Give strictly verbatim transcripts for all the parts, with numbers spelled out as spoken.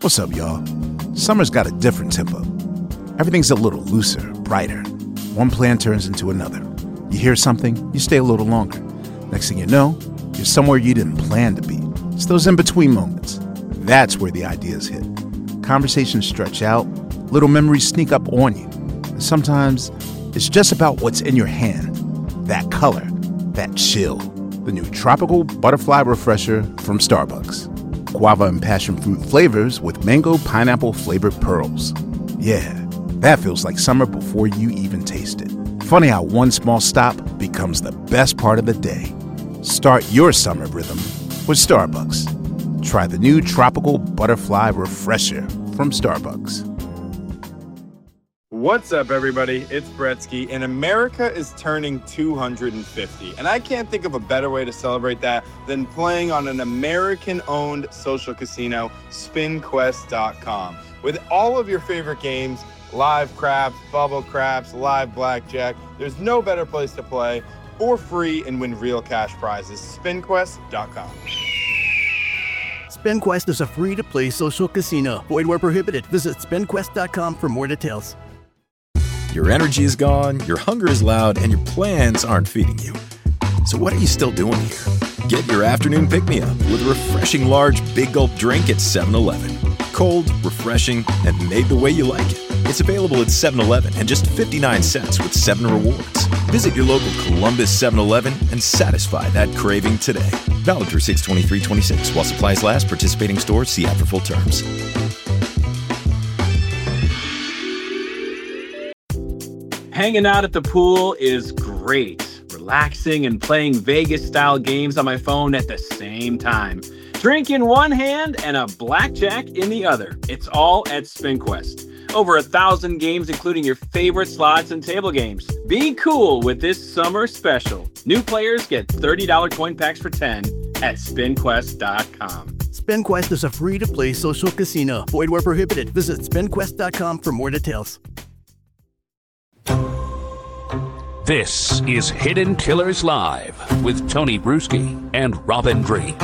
What's up, y'all? Summer's got a different tempo. Everything's a little looser, brighter. One plan turns into another. You hear something, you stay a little longer. Next thing you know, you're somewhere you didn't plan to be. It's those in-between moments. That's where the ideas hit. Conversations stretch out, little memories sneak up on you. And sometimes it's just about what's in your hand. That color, that chill. The new Tropical Butterfly Refresher from Starbucks. Guava and passion fruit flavors with mango pineapple flavored pearls. Yeah, that feels like summer before you even taste it. Funny how one small stop becomes the best part of the day. Start your summer rhythm with Starbucks. Try the new Tropical Butterfly Refresher from Starbucks. What's up, everybody? It's Bretsky, and America is turning two hundred fifty. And I can't think of a better way to celebrate that than playing on an American-owned social casino, spin quest dot com. With all of your favorite games, live craps, bubble craps, live blackjack, there's no better place to play for free and win real cash prizes. spin quest dot com. SpinQuest is a free-to-play social casino. Void where prohibited. Visit spin quest dot com for more details. Your energy is gone, your hunger is loud, and your plans aren't feeding you. So what are you still doing here? Get your afternoon pick-me-up with a refreshing large Big Gulp drink at seven eleven. Cold, refreshing, and made the way you like it. It's available at seven eleven and just fifty-nine cents with seven rewards. Visit your local Columbus seven eleven and satisfy that craving today. Valid through six twenty-three twenty-six while supplies last. Participating stores, see app for full terms. Hanging out at the pool is great. Relaxing and playing Vegas-style games on my phone at the same time. Drink in one hand and a blackjack in the other. It's all at SpinQuest. Over a thousand games, including your favorite slots and table games. Be cool with this summer special. New players get thirty dollars coin packs for ten at spin quest dot com. SpinQuest is a free-to-play social casino. Void where prohibited. Visit spin quest dot com for more details. This is Hidden Killers Live with Tony Bruschi and Robin Drake.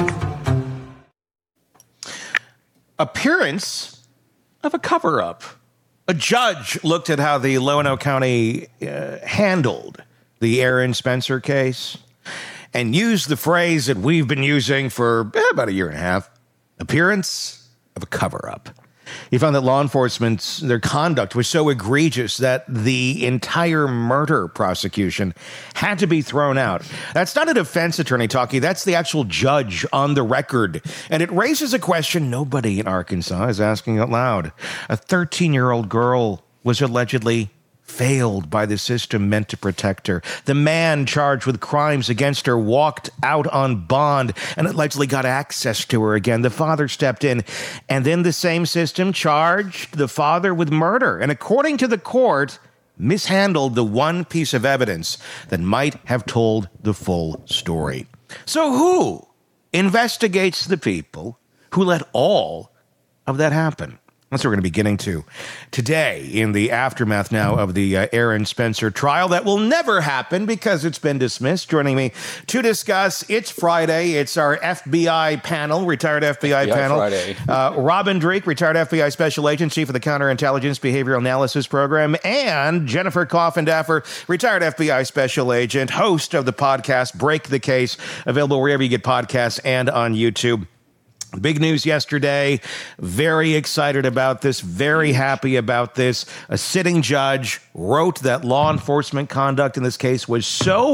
Appearance of a cover-up. A judge looked at how the Lonoke County uh, handled the Aaron Spencer case and used the phrase that we've been using for eh, about a year and a half. Appearance of a cover-up. He found that law enforcement, their conduct was so egregious that the entire murder prosecution had to be thrown out. That's not a defense attorney talking. That's the actual judge on the record. And it raises a question nobody in Arkansas is asking out loud. A thirteen-year-old girl was allegedly failed by the system meant to protect her. The man charged with crimes against her walked out on bond and allegedly got access to her again. The father stepped in, and then the same system charged the father with murder. And according to the court, mishandled the one piece of evidence that might have told the full story. So who investigates the people who let all of that happen? That's what we're going to be getting to today in the aftermath now of the uh, Aaron Spencer trial that will never happen because it's been dismissed. Joining me to discuss, it's Friday. It's our F B I panel, retired F B I, F B I panel. Friday. uh, Robin Drake, retired F B I Special Agent, Chief of the Counterintelligence Behavioral Analysis Program, and Jennifer Coffindaffer, retired F B I Special Agent, host of the podcast Break the Case, available wherever you get podcasts and on YouTube. Big news yesterday. Very excited about this. Very happy about this. A sitting judge wrote that law enforcement conduct in this case was so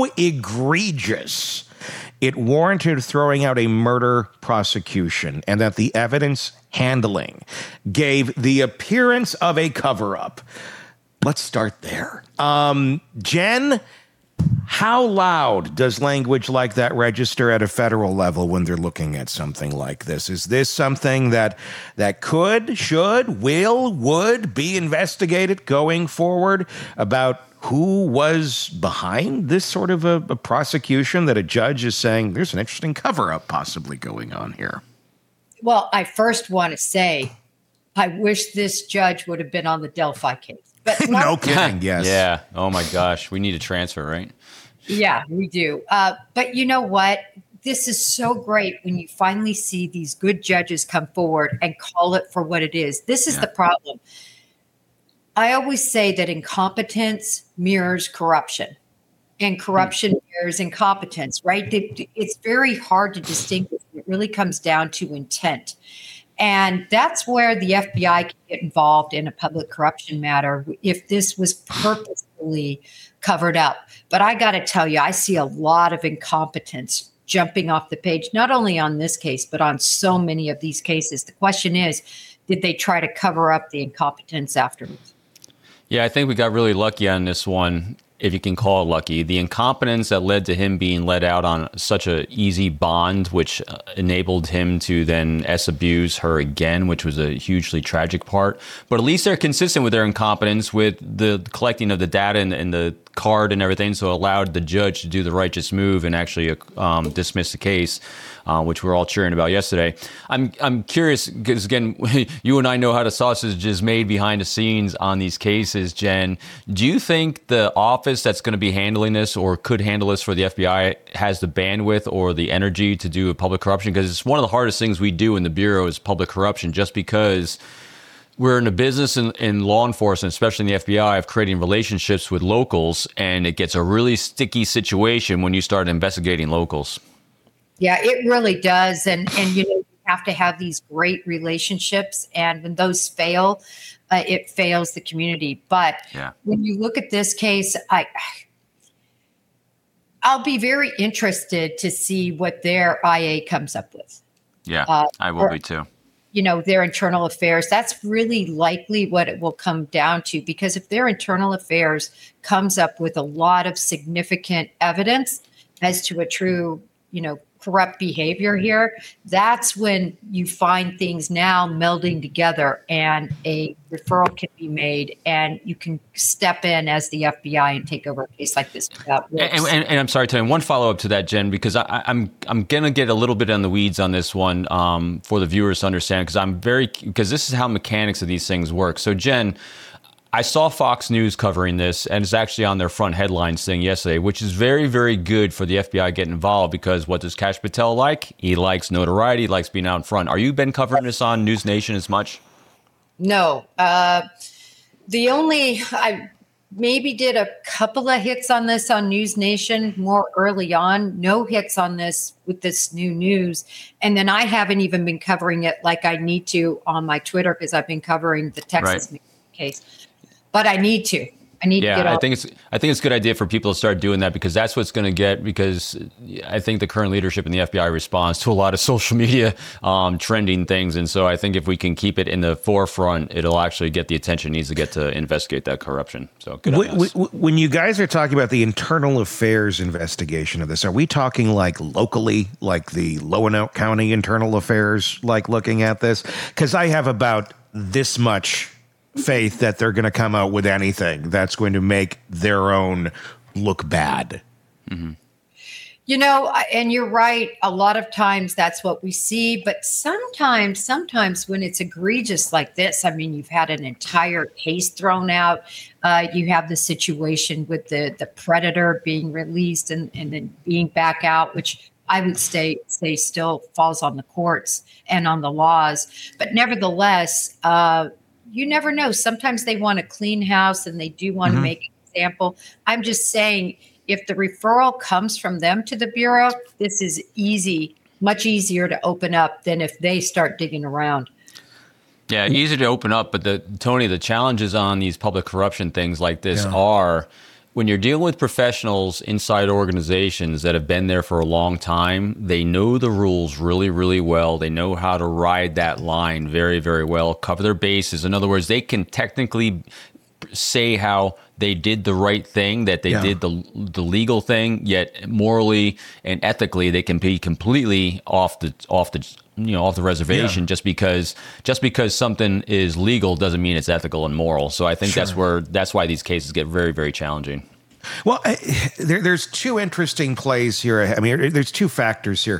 egregious it warranted throwing out a murder prosecution, and that the evidence handling gave the appearance of a cover-up. Let's start there. Um, Jen, how loud does language like that register at a federal level when they're looking at something like this? Is this something that that could, should, will, would be investigated going forward about who was behind this sort of a, a prosecution that a judge is saying there's an interesting cover-up possibly going on here? Well, I first want to say I wish this judge would have been on the Delphi case. But not- no kidding, yes. Yeah. Oh, my gosh. We need a transfer, right? Yeah, we do. Uh, but you know what? this is so great when you finally see these good judges come forward and call it for what it is. This is yeah. the problem. I always say that incompetence mirrors corruption, and corruption mm. mirrors incompetence, right? It's very hard to distinguish. It really comes down to intent. And that's where the F B I can get involved in a public corruption matter if this was purposefully covered up. But I got to tell you, I see a lot of incompetence jumping off the page, not only on this case, but on so many of these cases. The question is, did they try to cover up the incompetence afterwards? Yeah, I think we got really lucky on this one, if you can call it lucky. The incompetence that led to him being let out on such a easy bond, which uh, enabled him to then S-abuse her again, which was a hugely tragic part. But at least they're consistent with their incompetence with the collecting of the data and, and the card and everything, so it allowed the judge to do the righteous move and actually um, dismiss the case, uh, which we're all cheering about yesterday. I'm I'm curious, because again, you and I know how the sausage is made behind the scenes on these cases, Jen. Do you think the office that's going to be handling this or could handle this for the F B I has the bandwidth or the energy to do public corruption? Because it's one of the hardest things we do in the Bureau is public corruption, just because we're in the business in, in law enforcement, especially in the F B I, of creating relationships with locals, and it gets a really sticky situation when you start investigating locals. Yeah, it really does. And, and you know, you have to have these great relationships, and when those fail, uh, it fails the community. But yeah. when you look at this case, I, I'll be very interested to see what their I A comes up with. Yeah, uh, I will or, be too. You know, their internal affairs. That's really likely what it will come down to, because if their internal affairs comes up with a lot of significant evidence as to a true, you know, corrupt behavior here, that's when you find things now melding together and a referral can be made and you can step in as the F B I and take over a case like this without risk. And, and, and I'm sorry, Tony, one follow-up to that, Jen, because I, I'm I'm going to get a little bit on the weeds on this one um, for the viewers to understand, because I'm very because this is how mechanics of these things work. So, Jen, I saw Fox News covering this, and it's actually on their front headlines thing yesterday, which is very, very good for the F B I getting involved, because what does Kash Patel like? He likes notoriety, he likes being out in front. Are you been covering this on News Nation as much? No. Uh, the only, I maybe did a couple of hits on this on News Nation more early on, no hits on this with this new news. And then I haven't even been covering it like I need to on my Twitter, because I've been covering the Texas right. case. But I need to. I need yeah, to get I think it's I think it's a good idea for people to start doing that, because that's what's going to get, because I think the current leadership in the F B I responds to a lot of social media um, trending things. And so I think if we can keep it in the forefront, it'll actually get the attention it needs to get to investigate that corruption. So good on us. When you guys are talking about the internal affairs investigation of this, are we talking like locally, like the Lonoke County internal affairs, like looking at this? Because I have about this much faith that they're going to come out with anything that's going to make their own look bad. Mm-hmm. You know, and you're right. A lot of times that's what we see, but sometimes, sometimes when it's egregious like this, I mean, you've had an entire case thrown out. Uh, you have the situation with the, the predator being released and, and then being back out, which I would say, say still falls on the courts and on the laws. But nevertheless, uh, you never know. Sometimes they want a clean house and they do want mm-hmm. to make an example. I'm just saying, if the referral comes from them to the Bureau, this is easy, much easier to open up than if they start digging around. Yeah, easy to open up. But the Tony, the challenges on these public corruption things like this yeah. are, when you're dealing with professionals inside organizations that have been there for a long time, they know the rules really, really well. They know how to ride that line very, very well, cover their bases. In other words, they can technically say how they did the right thing, that they yeah. did the the legal thing, yet morally and ethically they can be completely off the off the you know off the reservation yeah. just because just because something is legal doesn't mean it's ethical and moral. So I think sure. that's where that's why these cases get very, very challenging. Well, I, there, there's two interesting plays here. I mean, there's two factors here.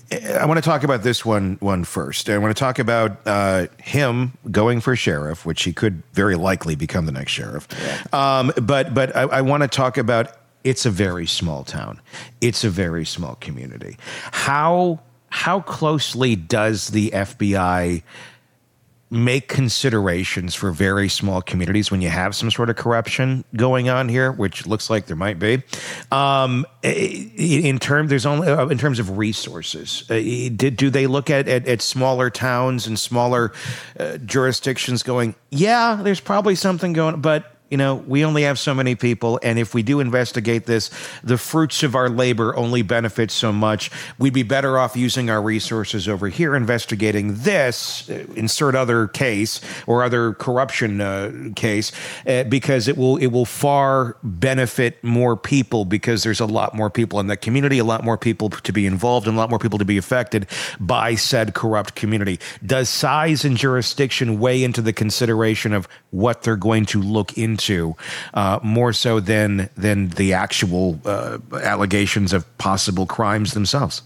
I want to talk about this one one first. I want to talk about uh, him going for sheriff, which he could very likely become the next sheriff. Yeah. Um, but but I, I want to talk about it's a very small town. It's a very small community. How how closely does the F B I make considerations for very small communities when you have some sort of corruption going on here, which looks like there might be? Um, in terms, there's only uh, in terms of resources. Uh, did do they look at, at at smaller towns and smaller uh, jurisdictions, going, yeah, there's probably something going, but you know, we only have so many people, and if we do investigate this, the fruits of our labor only benefit so much. We'd be better off using our resources over here investigating this, uh, insert other case or other corruption uh, case, uh, because it will it will far benefit more people, because there's a lot more people in that community, a lot more people to be involved, and a lot more people to be affected by said corrupt community. Does size and jurisdiction weigh into the consideration of what they're going to look into? To uh, more so than than the actual uh, allegations of possible crimes themselves?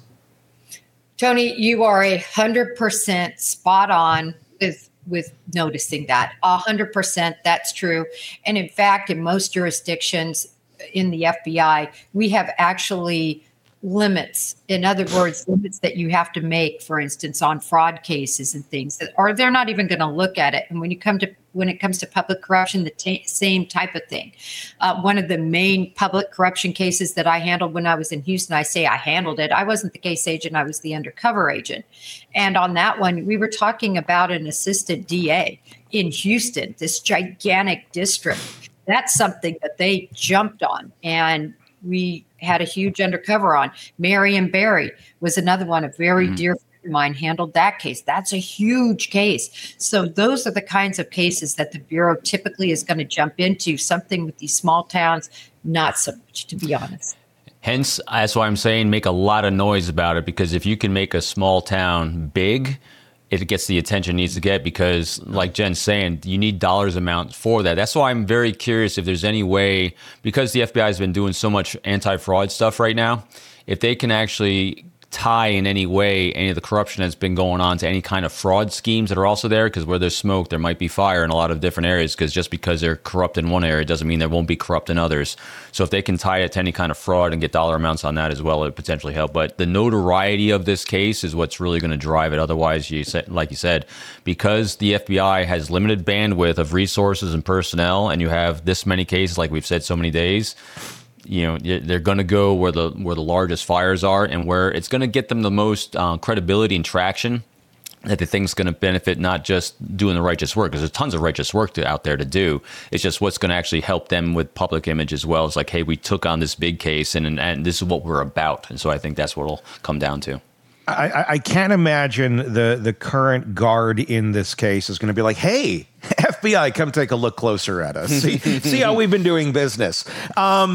Tony, you are a hundred percent spot on with with noticing that. A hundred percent, that's true. And in fact, in most jurisdictions in the F B I, we have actually limits. In other words, limits that you have to make, for instance, on fraud cases and things, that, or they're not even going to look at it. And when you come to when it comes to public corruption, the t- same type of thing. Uh, one of the main public corruption cases that I handled when I was in Houston, I say I handled it. I wasn't the case agent. I was the undercover agent. And on that one, we were talking about an assistant D A in Houston, this gigantic district. That's something that they jumped on. And we had a huge undercover on. Marion Barry was another one, a very mm-hmm. dear friend of mine handled that case. That's a huge case. So those are the kinds of cases that the Bureau typically is going to jump into. Something with these small towns, not so much, to be honest. Hence, that's why I'm saying make a lot of noise about it, because if you can make a small town big, it gets the attention it needs to get, because like Jen's saying, you need dollars amount for that. That's why I'm very curious if there's any way, because the F B I has been doing so much anti-fraud stuff right now, if they can actually tie in any way any of the corruption that's been going on to any kind of fraud schemes that are also there, because where there's smoke, there might be fire in a lot of different areas, because just because they're corrupt in one area doesn't mean they won't be corrupt in others. So if they can tie it to any kind of fraud and get dollar amounts on that as well, it would potentially help. But the notoriety of this case is what's really going to drive it. Otherwise, you said, like you said, because the F B I has limited bandwidth of resources and personnel, and you have this many cases, like we've said so many days, you know, they're going to go where the where the largest fires are, and where it's going to get them the most uh, credibility and traction, that the thing's going to benefit not just doing the righteous work, because there's tons of righteous work to, out there to do. It's just what's going to actually help them with public image as well. It's like, hey, we took on this big case, and, and this is what we're about. And so I think that's what it'll come down to. I, I can't imagine the, the current guard in this case is going to be like, hey, F B I, come take a look closer at us. See, see how we've been doing business. Um,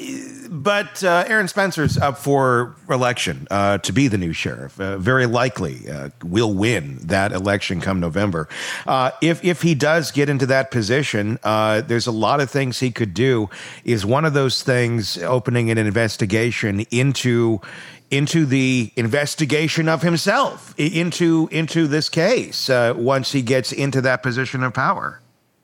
but uh, Aaron Spencer's up for election uh, to be the new sheriff. Uh, very likely uh, will win that election come November. Uh, if, if he does get into that position, uh, there's a lot of things he could do. Is one of those things opening an investigation into into the investigation of himself, into into this case, uh, once he gets into that position of power?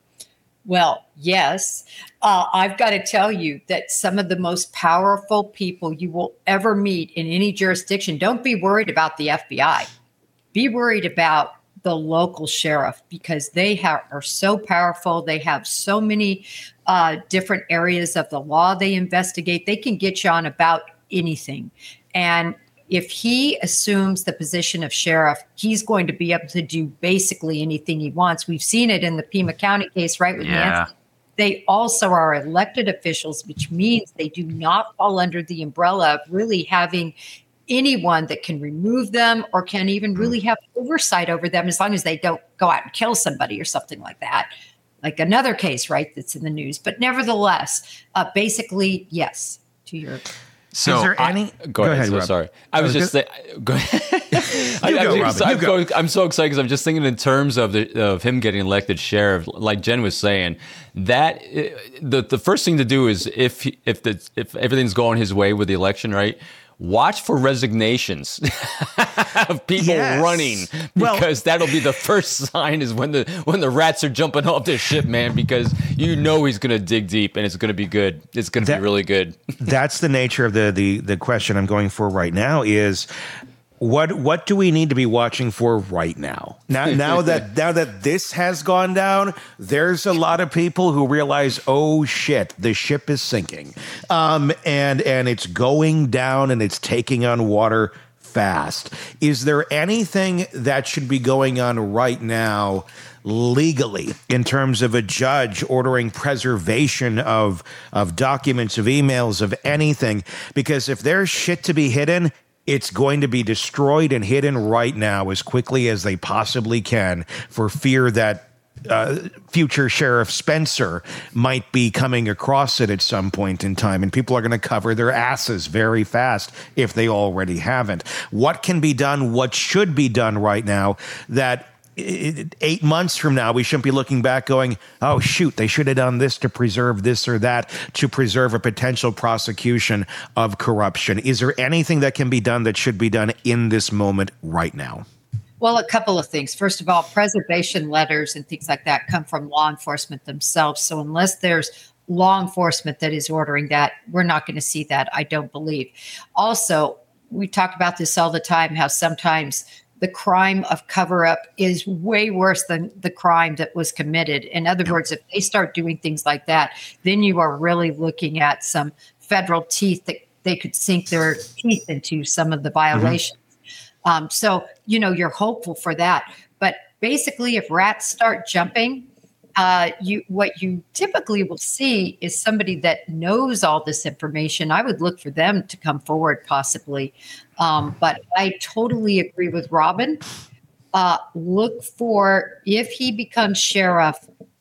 Well, yes. Uh, I've got to tell you that some of the most powerful people you will ever meet in any jurisdiction, don't be worried about the F B I. Be worried about the local sheriff, because they have, are so powerful. They have so many uh, different areas of the law they investigate. They can get you on about anything. And if he assumes the position of sheriff, he's going to be able to do basically anything he wants. We've seen it in the Pima County case, right? With yeah. Nancy. They also are elected officials, which means they do not fall under the umbrella of really having anyone that can remove them or can even really have oversight over them, as long as they don't go out and kill somebody or something like that. Like another case, right, that's in the news. But nevertheless, uh, basically, yes, to your... So is there any? I, go, go ahead. ahead so sorry, I was, was just. Th- go ahead. I, go, I'm, Robin, I'm, go. going, I'm so excited because I'm just thinking in terms of the of him getting elected sheriff. Like Jen was saying, that the the first thing to do is if if the if everything's going his way with the election, right? watch for resignations of people Yes. running, Well- because that'll be the first sign is when the when the rats are jumping off the ship, man, because you know he's going to dig deep and it's going to be good. It's going to That- be really good. That's the nature of the, the the question I'm going for right now is what what do we need to be watching for right now? Now now that now that this has gone down, there's a lot of people who realize, oh shit, the ship is sinking. Um and and it's going down and it's taking on water fast. Is there anything that should be going on right now legally in terms of a judge ordering preservation of of documents, of emails, of anything? Because if there's shit to be hidden, it's going to be destroyed and hidden right now as quickly as they possibly can, for fear that uh, future Sheriff Spencer might be coming across it at some point in time, and people are going to cover their asses very fast if they already haven't. What can be done? What should be done right now that eight months from now, we shouldn't be looking back going, oh, shoot, they should have done this to preserve this or that, to preserve a potential prosecution of corruption? Is there anything that can be done that should be done in this moment right now? Well, a couple of things. First of all, preservation letters and things like that come from law enforcement themselves. So unless there's law enforcement that is ordering that, we're not going to see that, I don't believe. Also, we talk about this all the time, how sometimes the crime of cover-up is way worse than the crime that was committed. In other words, if they start doing things like that, then you are really looking at some federal teeth that they could sink their teeth into some of the violations. Mm-hmm. Um, so, you know, you're hopeful for that. But basically, if rats start jumping, uh, you what you typically will see is somebody that knows all this information. I would look for them to come forward, possibly. Um, but I totally agree with Robin. Uh, look for, if he becomes sheriff,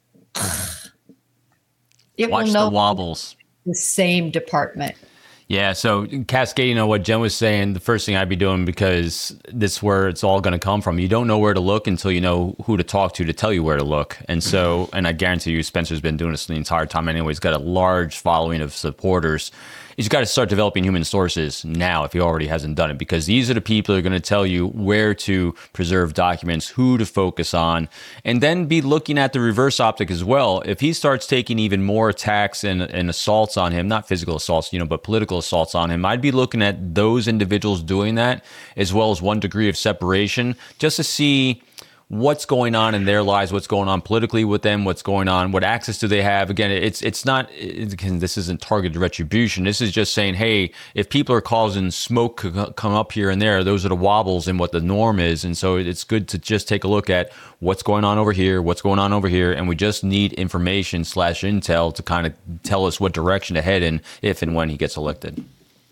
it Watch will no the wobbles. the same department. Yeah, so cascading on what Jen was saying, the first thing I'd be doing, because this is where it's all going to come from. You don't know where to look until you know who to talk to to tell you where to look. And so, and I guarantee you, Spencer's been doing this the entire time anyway. He's got a large following of supporters. He's got to start developing human sources now if he already hasn't done it, because these are the people who are going to tell you where to preserve documents, who to focus on, and then be looking at the reverse optic as well. If he starts taking even more attacks and, and assaults on him, not physical assaults, you know, but political assaults on him, I'd be looking at those individuals doing that, as well as one degree of separation, just to see what's going on in their lives, what's going on politically with them, what's going on, what access do they have. Again, it's it's not, it, this isn't targeted retribution. This is just saying, hey, if people are causing smoke come up here and there, those are the wobbles in what the norm is. And so it's good to just take a look at what's going on over here, what's going on over here. And we just need information slash intel to kind of tell us what direction to head in if and when he gets elected.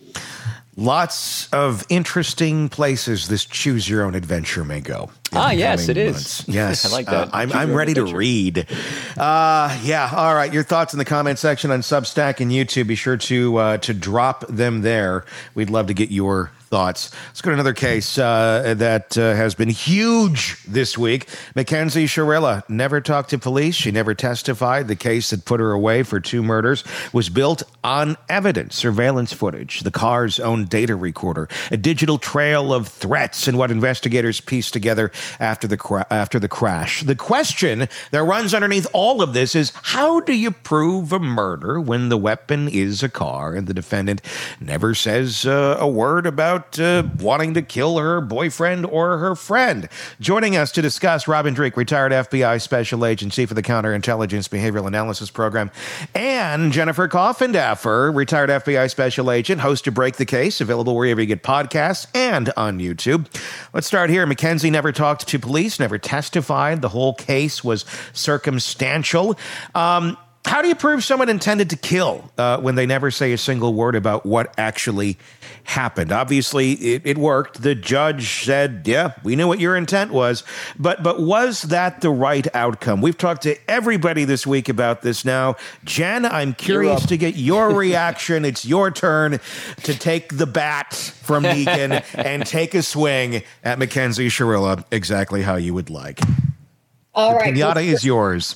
Lots of interesting places this choose your own adventure may go. Ah, yes, coming it is. months. Yes. I like that. Uh, I'm, Choose I'm your own ready to adventure. read. Uh, yeah. All right. Your thoughts in the comment section on Substack and YouTube. Be sure to uh, to drop them there. We'd love to get your thoughts. Let's go to another case uh, that uh, has been huge this week. Mackenzie Shirilla never talked to police. She never testified. The case that put her away for two murders was built on evidence, surveillance footage, the car's own data recorder, a digital trail of threats, and what investigators pieced together after the cra- after the crash. The question that runs underneath all of this is, how do you prove a murder when the weapon is a car and the defendant never says uh, a word about Uh, wanting to kill her boyfriend or her friend? Joining us to discuss, Robin Dreeke, retired F B I Special Agent, Chief of the Counterintelligence Behavioral Analysis Program, and Jennifer Coffendaffer, retired F B I Special Agent, host of Break the Case, available wherever you get podcasts and on YouTube. Let's start here. Mackenzie never talked to police, never testified. The whole case was circumstantial. Um, How do you prove someone intended to kill uh, when they never say a single word about what actually happened? Obviously, it, it worked. The judge said, yeah, we knew what your intent was. But but was that the right outcome? We've talked to everybody this week about this now. Jen, I'm curious to get your reaction. It's your turn to take the bat from Deacon and take a swing at Mackenzie Shirilla exactly how you would like. All the right. pinata well, is yours.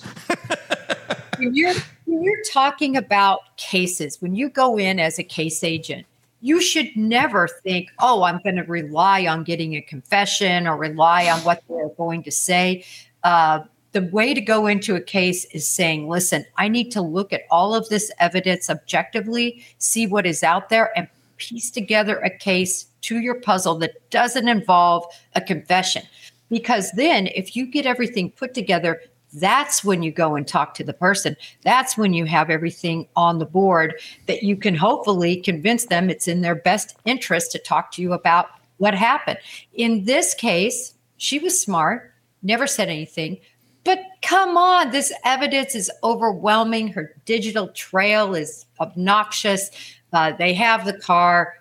when you're when you're talking about cases, when you go in as a case agent, you should never think, oh, I'm going to rely on getting a confession or rely on what they're going to say. Uh, the way to go into a case is saying, listen, I need to look at all of this evidence objectively, see what is out there, and piece together a case to your puzzle that doesn't involve a confession. Because then if you get everything put together, that's when you go and talk to the person. That's when you have everything on the board that you can hopefully convince them it's in their best interest to talk to you about what happened. In this case, she was smart, never said anything. But come on, this evidence is overwhelming. Her digital trail is obnoxious. Uh, they have the car.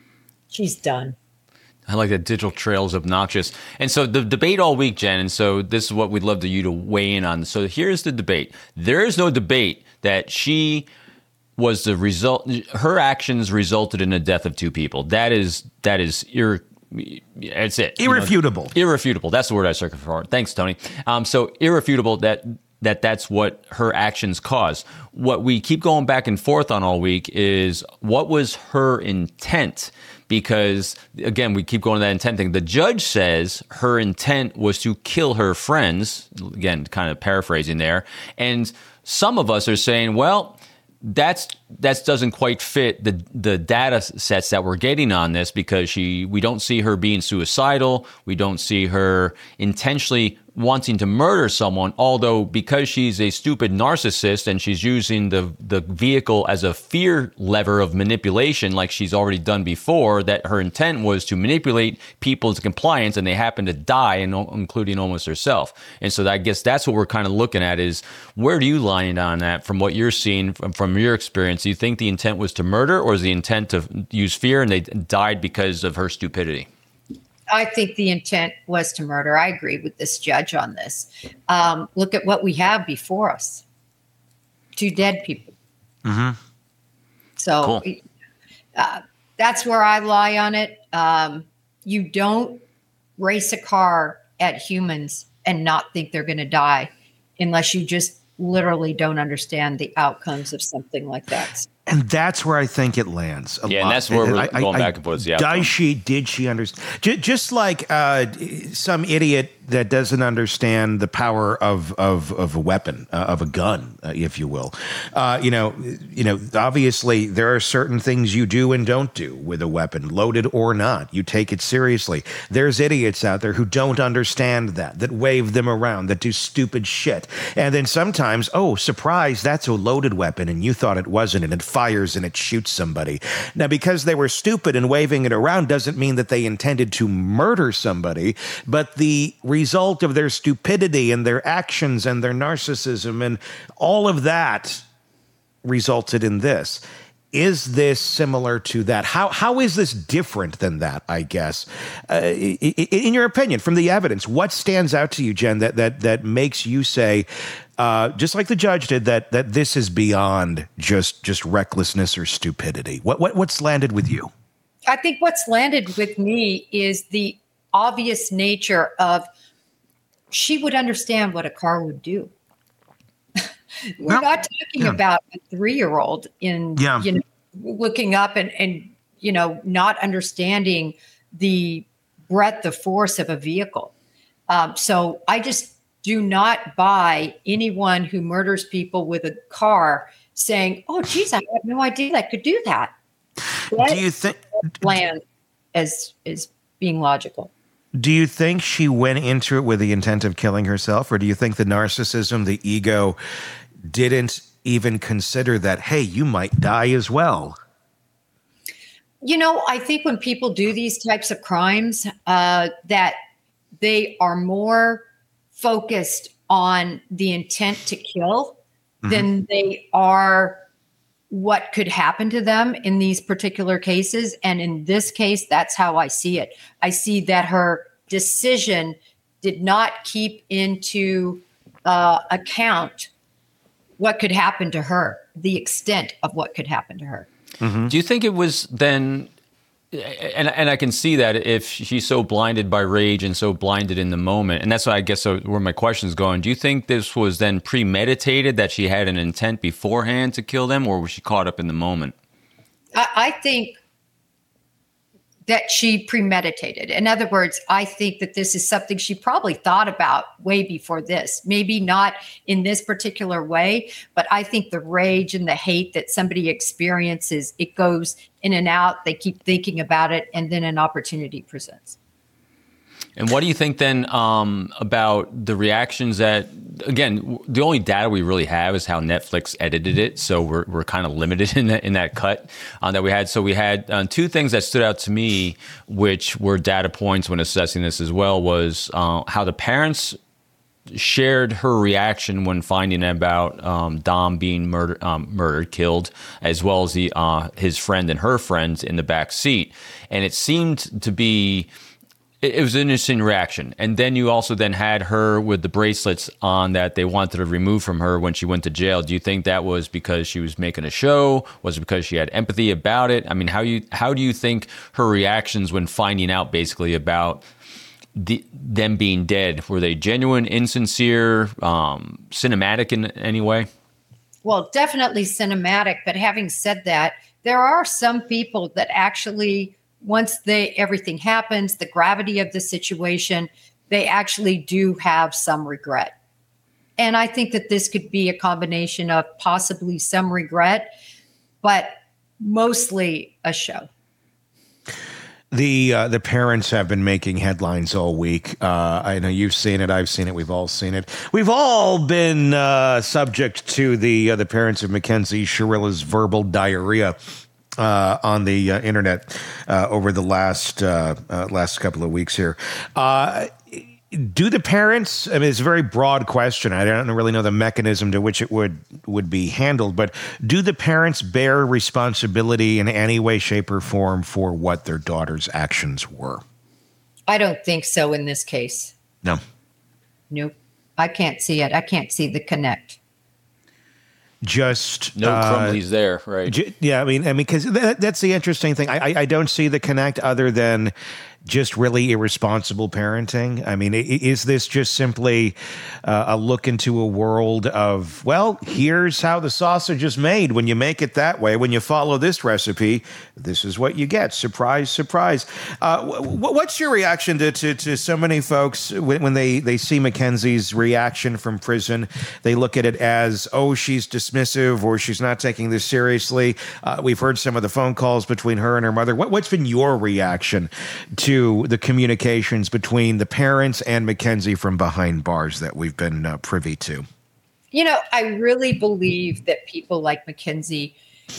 She's done. I like that digital trail is obnoxious. And so the debate all week, Jen, and so this is what we'd love to you to weigh in on. So here's the debate. There is no debate that she was the result, her actions resulted in the death of two people. That is, that is ir- That's it. Irrefutable. You know, irrefutable. That's the word I searched for. Thanks, Tony. Um, so irrefutable that that that's what her actions caused. What we keep going back and forth on all week is what was her intent? Because, again, we keep going to that intent thing. The judge says her intent was to kill her friends. Again, kind of paraphrasing there. And some of us are saying, well, That's that doesn't quite fit the the data sets that we're getting on this, because she we don't see her being suicidal. We don't see her intentionally wanting to murder someone, although because she's a stupid narcissist and she's using the the vehicle as a fear lever of manipulation like she's already done before, that her intent was to manipulate people to compliance, and they happen to die, and including almost herself. And so I guess that's what we're kind of looking at is, where do you line on that from what you're seeing from, from your experience? Do you think the intent was to murder, or is the intent to use fear and they died because of her stupidity? I think the intent was to murder. I agree with this judge on this. Um, look at what we have before us. Two dead people. Mm-hmm. So cool. uh, that's where I lie on it. Um, you don't race a car at humans and not think they're going to die unless you just literally don't understand the outcomes of something like that. And that's where I think it lands. A yeah, lot. and that's where we're I, going I, back and forth. Yeah, does she? Did she understand? J- just like uh, some idiot that doesn't understand the power of of, of a weapon, uh, of a gun, uh, if you will. Uh, you know, you know. Obviously, there are certain things you do and don't do with a weapon, loaded or not. You take it seriously. There's idiots out there who don't understand that, that wave them around, that do stupid shit, and then sometimes, oh, surprise, that's a loaded weapon, and you thought it wasn't, and it fires and it shoots somebody. Now, because they were stupid and waving it around doesn't mean that they intended to murder somebody, but the result of their stupidity and their actions and their narcissism and all of that resulted in this. Is this similar to that? How how is this different than that, I guess? Uh, in your opinion, from the evidence, what stands out to you, Jen, that that that makes you say, uh, just like the judge did, that that this is beyond just just recklessness or stupidity? What what what's landed with you? I think what's landed with me is the obvious nature of, she would understand what a car would do. We're Well, not talking yeah. about a three-year-old in, Yeah. you know, looking up and, and, you know, not understanding the breadth of force of a vehicle. Um, so I just do not buy anyone who murders people with a car saying, oh, geez, I had no idea I could do that. That Do you think? land as, as being logical. Do you think she went into it with the intent of killing herself, or do you think the narcissism, the ego, didn't even consider that, hey, you might die as well? You know, I think when people do these types of crimes, uh, that they are more focused on the intent to kill mm-hmm. than they are what could happen to them in these particular cases. And in this case, that's how I see it. I see that her decision did not keep into uh, account what could happen to her, the extent of what could happen to her. Mm-hmm. Do you think it was then, and and I can see that if she's so blinded by rage and so blinded in the moment, and that's why I guess where my question is going, do you think this was then premeditated, that she had an intent beforehand to kill them, or was she caught up in the moment? I, I think that she premeditated. In other words, I think that this is something she probably thought about way before this. Maybe not in this particular way, but I think the rage and the hate that somebody experiences, it goes in and out. They keep thinking about it, and then an opportunity presents. And what do you think then um, about the reactions that, again, the only data we really have is how Netflix edited it. So we're we're kind of limited in that, in that cut uh, that we had. So we had uh, two things that stood out to me, which were data points when assessing this as well, was uh, how the parents shared her reaction when finding out about um, Dom being murdered, um, murdered, killed, as well as the uh, his friend and her friends in the back seat. And it seemed to be... It was an interesting reaction. And then you also then had her with the bracelets on that they wanted to remove from her when she went to jail. Do you think that was because she was making a show? Was it because she had empathy about it? I mean, how you how do you think her reactions when finding out basically about the, them being dead, were they genuine, insincere, um, cinematic in any way? Well, definitely cinematic. But having said that, there are some people that actually... once they everything happens, the gravity of the situation, they actually do have some regret. And I think that this could be a combination of possibly some regret, but mostly a show. The uh, the parents have been making headlines all week. Uh, I know you've seen it. I've seen it. We've all seen it. We've all been uh, subject to the uh, the parents of Mackenzie Shirilla's verbal diarrhea Uh, on the uh, internet uh, over the last uh, uh, last couple of weeks here. Uh, do the parents, I mean, it's a very broad question. I don't really know the mechanism to which it would, would be handled, but do the parents bear responsibility in any way, shape, or form for what their daughter's actions were? I don't think so in this case. No. Nope. I can't see it. I can't see the connect. Just no uh, Crumbley's there, right? J- yeah, I mean, I mean, because that, that's the interesting thing. I, I, I don't see the connect other than just really irresponsible parenting. I mean, is this just simply uh, a look into a world of, well, here's how the sausage is made. When you make it that way, when you follow this recipe, this is what you get. Surprise, surprise. Uh, w- what's your reaction to, to, to so many folks when, when they, they see Mackenzie's reaction from prison? They look at it as, oh, she's dismissive or she's not taking this seriously. Uh, we've heard some of the phone calls between her and her mother. What, what's been your reaction to To the communications between the parents and Mackenzie from behind bars that we've been uh, privy to? You know, I really believe that people like Mackenzie,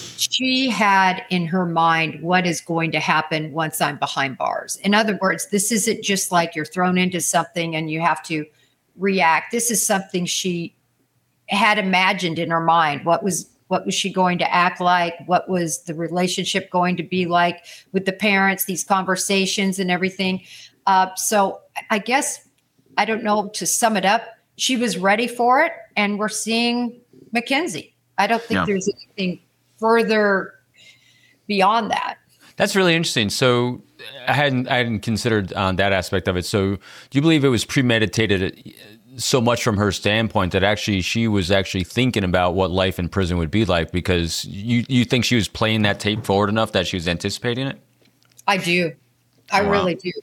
she had in her mind what is going to happen once I'm behind bars. In other words, this isn't just like you're thrown into something and you have to react. This is something she had imagined in her mind. What was What was she going to act like? What was the relationship going to be like with the parents, these conversations and everything? Uh, so I guess, I don't know, to sum it up, she was ready for it, and we're seeing Mackenzie. I don't think yeah. there's anything further beyond that. That's really interesting. So I hadn't I hadn't considered uh, that aspect of it. So do you believe it was premeditated so much from her standpoint that actually she was actually thinking about what life in prison would be like, because you, you think she was playing that tape forward enough that she was anticipating it? I do. I Oh, wow. really do.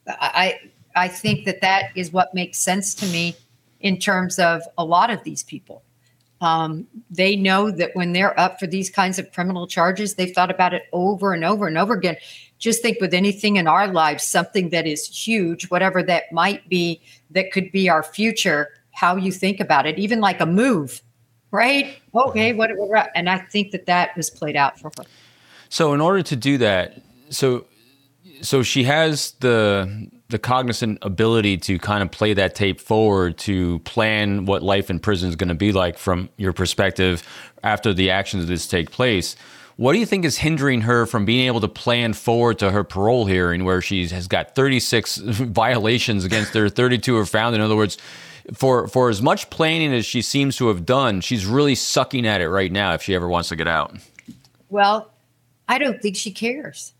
I I think that that is what makes sense to me in terms of a lot of these people. Um, they know that when they're up for these kinds of criminal charges, they've thought about it over and over and over again. Just think with anything in our lives, something that is huge, whatever that might be, that could be our future, how you think about it, even like a move, right? Okay, what, what and I think that that was played out for her. So in order to do that, so so she has the the cognizant ability to kind of play that tape forward, to plan what life in prison is going to be like from your perspective after the actions of this take place. What do you think is hindering her from being able to plan forward to her parole hearing, where she has got thirty-six violations against her, thirty-two are found? In other words, for for as much planning as she seems to have done, she's really sucking at it right now if she ever wants to get out. Well, I don't think she cares.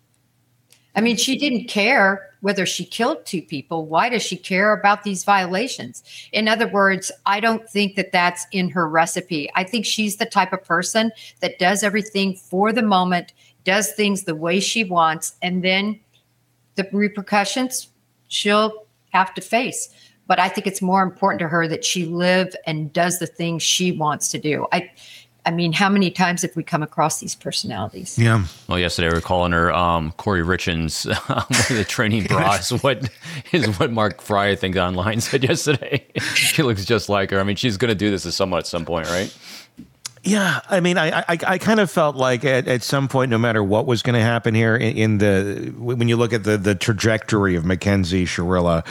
I mean, she didn't care whether she killed two people. Why does she care about these violations? In other words, I don't think that that's in her recipe. I think she's the type of person that does everything for the moment, does things the way she wants, and then the repercussions she'll have to face. But I think it's more important to her that she live and does the things she wants to do. I, I mean, how many times have we come across these personalities? Yeah. Well, yesterday we were calling her um, Corey Richins, one of the training bras. What is what Mark Fry, I think, online said yesterday. She looks just like her. I mean, she's going to do this to someone at some point, right? Yeah, I mean, I I, I kind of felt like at, at some point, no matter what was going to happen here in, in the when you look at the the trajectory of Mackenzie Shirilla,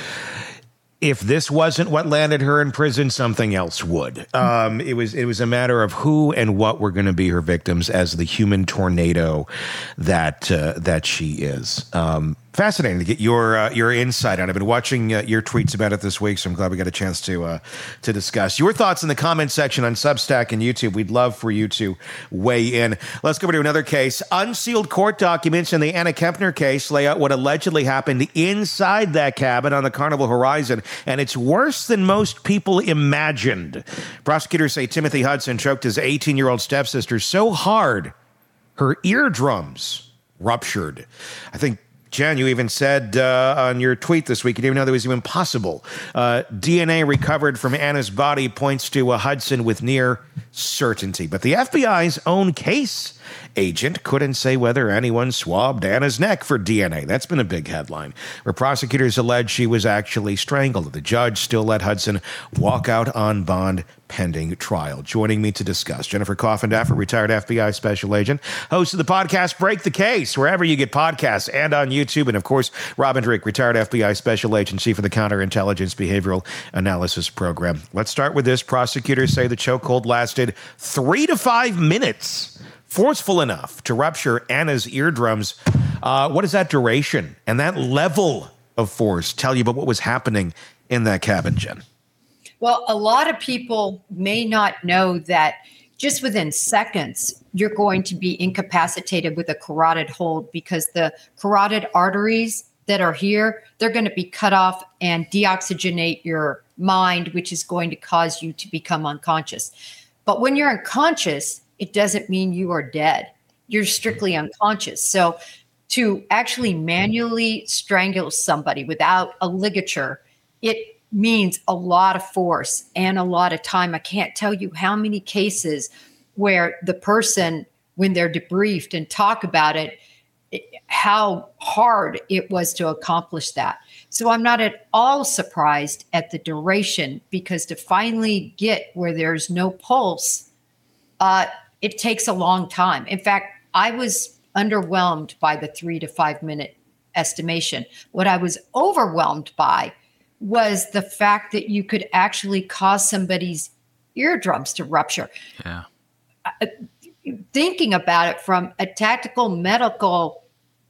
if this wasn't what landed her in prison, something else would. Um, it was it was a matter of who and what were going to be her victims as the human tornado that uh, that she is. Um, fascinating to get your uh, your insight on it. I've been watching uh, your tweets about it this week, so I'm glad we got a chance to uh, to discuss your thoughts in the comment section on Substack and YouTube. We'd love for you to weigh in. Let's go over to another case. Unsealed court documents in the Anna Kempner case lay out what allegedly happened inside that cabin on the Carnival Horizon, and it's worse than most people imagined. Prosecutors say Timothy Hudson choked his eighteen-year-old stepsister so hard her eardrums ruptured. I think, Jen, you even said uh, on your tweet this week you didn't even know that was even possible. Uh, D N A recovered from Anna's body points to a Hudson with near certainty. But the F B I's own case agent couldn't say whether anyone swabbed Anna's neck for D N A. That's been a big headline, where prosecutors allege she was actually strangled. The judge still let Hudson walk out on bond pending trial. Joining me to discuss, Jennifer Coffindaffer, retired F B I special agent, host of the podcast Break the Case, wherever you get podcasts, and on YouTube. And of course, Robin Drake, retired F B I special agent, chief of the Counterintelligence Behavioral Analysis Program. Let's start with this. Prosecutors say the chokehold lasted three to five minutes. Forceful enough to rupture Anna's eardrums. Uh, what does that duration and that level of force tell you about what was happening in that cabin, Jen? Well, a lot of people may not know that just within seconds, you're going to be incapacitated with a carotid hold, because the carotid arteries that are here, they're going to be cut off and deoxygenate your mind, which is going to cause you to become unconscious. But when you're unconscious, it doesn't mean you are dead. You're strictly unconscious. So to actually manually strangle somebody without a ligature, it means a lot of force and a lot of time. I can't tell you how many cases where the person, when they're debriefed and talk about it, it how hard it was to accomplish that. So I'm not at all surprised at the duration, because to finally get where there's no pulse, uh, it takes a long time. In fact, I was underwhelmed by the three to five minute estimation. What I was overwhelmed by was the fact that you could actually cause somebody's eardrums to rupture. Yeah. Uh, thinking about it from a tactical medical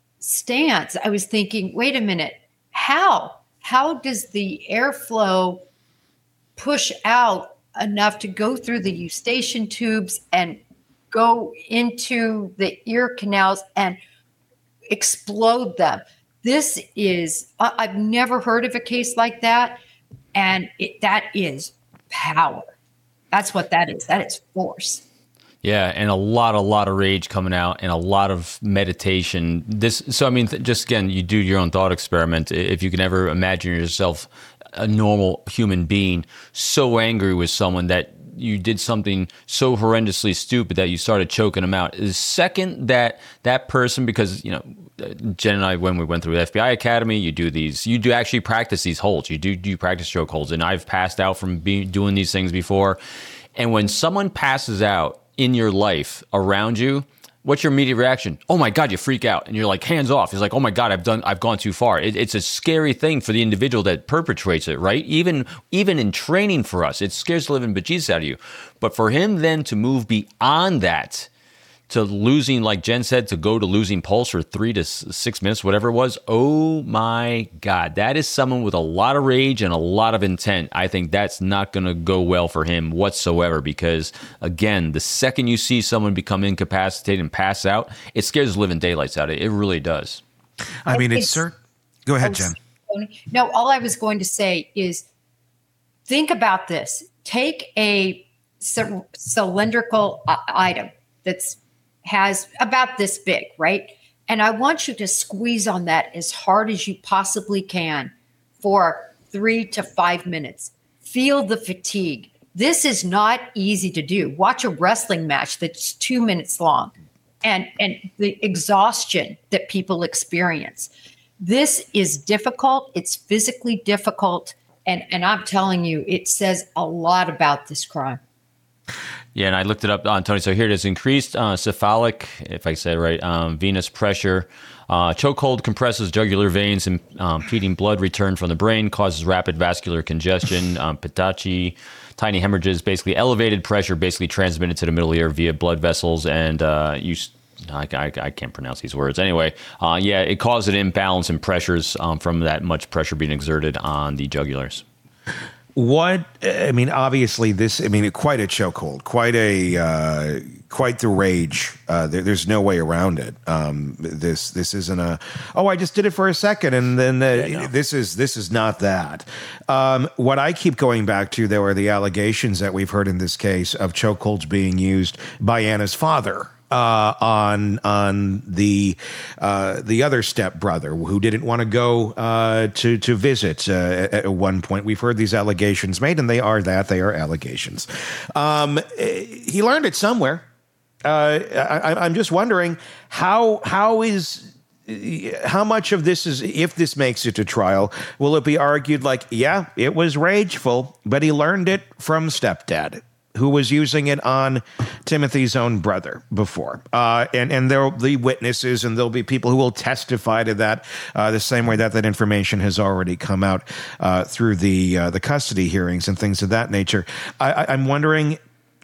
stance, I was thinking, wait a minute, how? How does the airflow push out enough to go through the eustachian tubes and go into the ear canals and explode them? This is, I- I've never heard of a case like that. And it, that is power. That's what that is. That is force. Yeah, and a lot, a lot of rage coming out, and a lot of meditation. This, so I mean, th- just again, you do your own thought experiment. If you can ever imagine yourself a normal human being, so angry with someone that you did something so horrendously stupid that you started choking them out. The second that that person, because, you know, Jen and I, when we went through the F B I Academy, you do these, you do actually practice these holds. You do, do practice choke holds. And I've passed out from being, doing these things before. And when someone passes out in your life around you, what's your immediate reaction? Oh my God, you freak out. And you're like, hands off. It's like, oh my God, I've done, I've gone too far. It, it's a scary thing for the individual that perpetrates it, right? Even, even in training for us, it scares the living bejesus out of you. But for him then to move beyond that, to losing, like Jen said, to go to losing pulse for three to six minutes, whatever it was. Oh my God, that is someone with a lot of rage and a lot of intent. I think that's not going to go well for him whatsoever, because again, the second you see someone become incapacitated and pass out, it scares the living daylights out of it. It really does. I mean, it's certain. Go ahead, Jen. No, all I was going to say is, think about this. Take a c- cylindrical uh, item that's has about this big, right? And I want you to squeeze on that as hard as you possibly can for three to five minutes. Feel the fatigue. This is not easy to do. Watch a wrestling match that's two minutes long and, and the exhaustion that people experience. This is difficult. It's physically difficult. And, and I'm telling you, it says a lot about this crime. Yeah, and I looked it up on Tony. So here it is: increased uh, cephalic, if I said it right, um, venous pressure. Uh, chokehold compresses jugular veins, and um, impeding blood return from the brain, causes rapid vascular congestion, um, pitachi, tiny hemorrhages, basically elevated pressure, basically transmitted to the middle ear via blood vessels, and uh, you. I, I, I can't pronounce these words. Anyway, uh, yeah, it caused an imbalance in pressures um, from that much pressure being exerted on the jugulars. What I mean, obviously, this. I mean, quite a chokehold, quite a, uh, quite the rage. Uh, there, there's no way around it. Um, this, this isn't a. Oh, I just did it for a second, and then uh, yeah, no. this is this is not that. Um, what I keep going back to, though, are the allegations that we've heard in this case of chokeholds being used by Anna's father. Uh, on on the uh, the other stepbrother who didn't want to go uh, to to visit uh, at one point. We've heard these allegations made, and they are that they are allegations. Um, he learned it somewhere. Uh, I, I'm just wondering how how is. How much of this is, if this makes it to trial, will it be argued like, yeah, it was rageful, but he learned it from stepdad, who was using it on Timothy's own brother before. Uh, and, and there'll be witnesses, and there'll be people who will testify to that uh, the same way that that information has already come out uh, through the uh, the custody hearings and things of that nature. I, I, I'm wondering,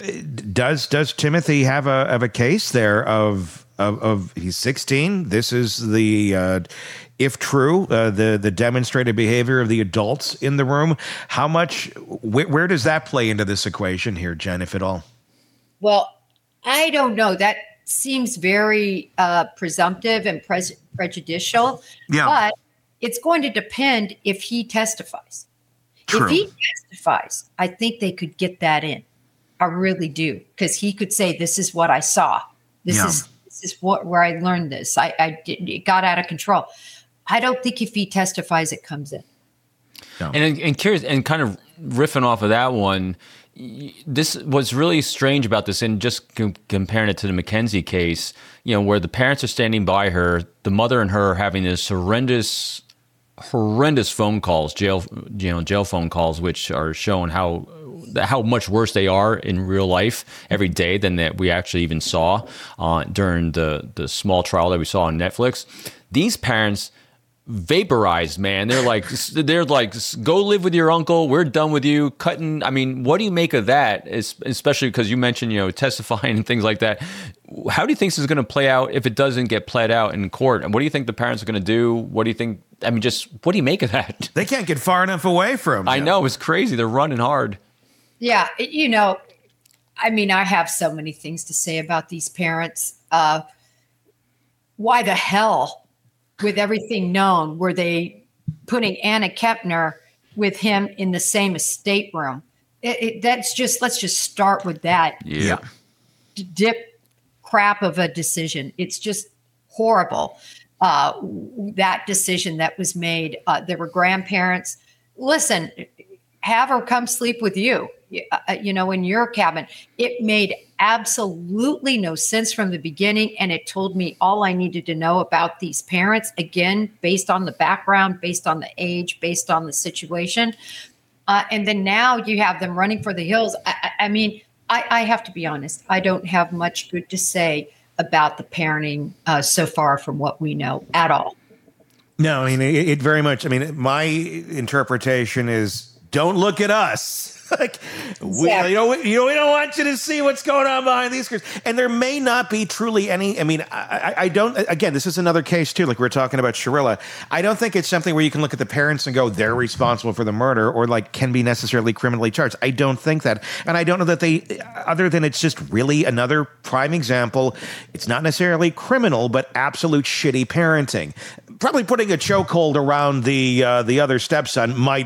does does Timothy have a have a case there of of, of he's sixteen? This is the uh, if true, uh, the the demonstrated behavior of the adults in the room. How much? Wh- where does that play into this equation here, Jen, if at all? Well, I don't know. That seems very uh, presumptive and pre- prejudicial. Yeah. But it's going to depend if he testifies. True. If he testifies, I think they could get that in. I really do, because he could say, "This is what I saw. This Yeah. is this is what where I learned this. I, I did, it got out of control." I don't think if he testifies, it comes in. No. And and curious, and kind of riffing off of that one, this what's really strange about this, and just com- comparing it to the Mackenzie case, you know, where the parents are standing by her, the mother and her are having this horrendous, horrendous phone calls, jail, you know, jail phone calls, which are showing how how much worse they are in real life every day than that we actually even saw uh, during the the small trial that we saw on Netflix. These parents vaporized, man. They're like, they're like, go live with your uncle. We're done with you. Cutting. I mean, what do you make of that? Especially because you mentioned, you know, testifying and things like that. How do you think this is going to play out if it doesn't get played out in court? And what do you think the parents are going to do? What do you think? I mean, just what do you make of that? They can't get far enough away from him. I know, it's crazy. They're running hard. Yeah, you know, I mean, I have so many things to say about these parents. Uh, why the hell? With everything known, were they putting Anna Kepner with him in the same estate room? It, it, that's just, let's just start with that. Yeah. D- dip crap of a decision. It's just horrible. Uh, that decision that was made. Uh, there were grandparents. Listen, have her come sleep with you, uh, you know, in your cabin. It made absolutely no sense from the beginning. And it told me all I needed to know about these parents, again, based on the background, based on the age, based on the situation. Uh, and then now you have them running for the hills. I, I mean, I, I have to be honest. I don't have much good to say about the parenting uh, so far from what we know at all. No, I mean, it, it very much, I mean, my interpretation is don't look at us. Like, we, Exactly. you know, we, you know, we don't want you to see what's going on behind these screens. And there may not be truly any, I mean, I, I, I don't, again, this is another case too, like we we're talking about Sharilla. I don't think it's something where you can look at the parents and go, they're responsible for the murder or like can be necessarily criminally charged. I don't think that. And I don't know that they, other than it's just really another prime example. It's not necessarily criminal, but absolute shitty parenting. Probably putting a chokehold around the, uh, the other stepson might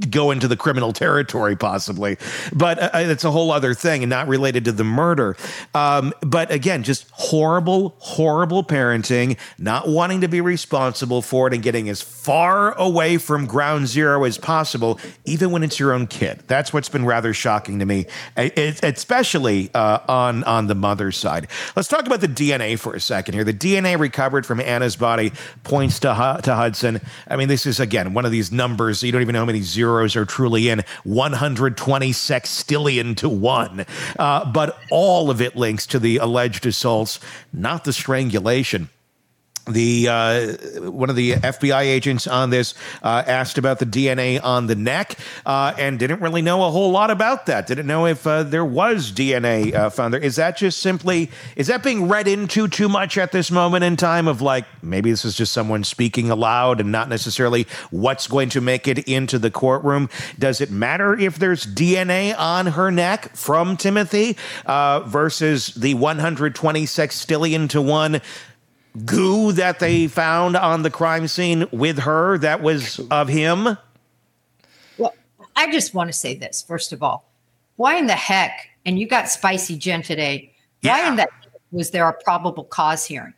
go into the criminal territory possibly, but uh, it's a whole other thing and not related to the murder. Um, but again, just horrible, horrible parenting, not wanting to be responsible for it and getting as far away from ground zero as possible, even when it's your own kid. That's what's been rather shocking to me, it, especially uh, on, on the mother's side. Let's talk about the D N A for a second here. The D N A recovered from Anna's body points to, to Hudson. I mean, this is, again, one of these numbers. You don't even know how many zeros are truly in, one hundred twenty sextillion to one. Uh, but all of it links to the alleged assaults, not the strangulation. The uh, one of the F B I agents on this uh, asked about the D N A on the neck uh, and didn't really know a whole lot about that. Didn't know if uh, there was D N A uh, found there. Is that just simply, is that being read into too much at this moment in time of like, maybe this is just someone speaking aloud and not necessarily what's going to make it into the courtroom? Does it matter if there's D N A on her neck from Timothy uh, versus the one hundred twenty sextillion to one goo that they found on the crime scene with her that was of him? Well, I just want to say this, first of all. Why in the heck, and you got spicy Jen today, yeah. why in the heck was there a probable cause hearing?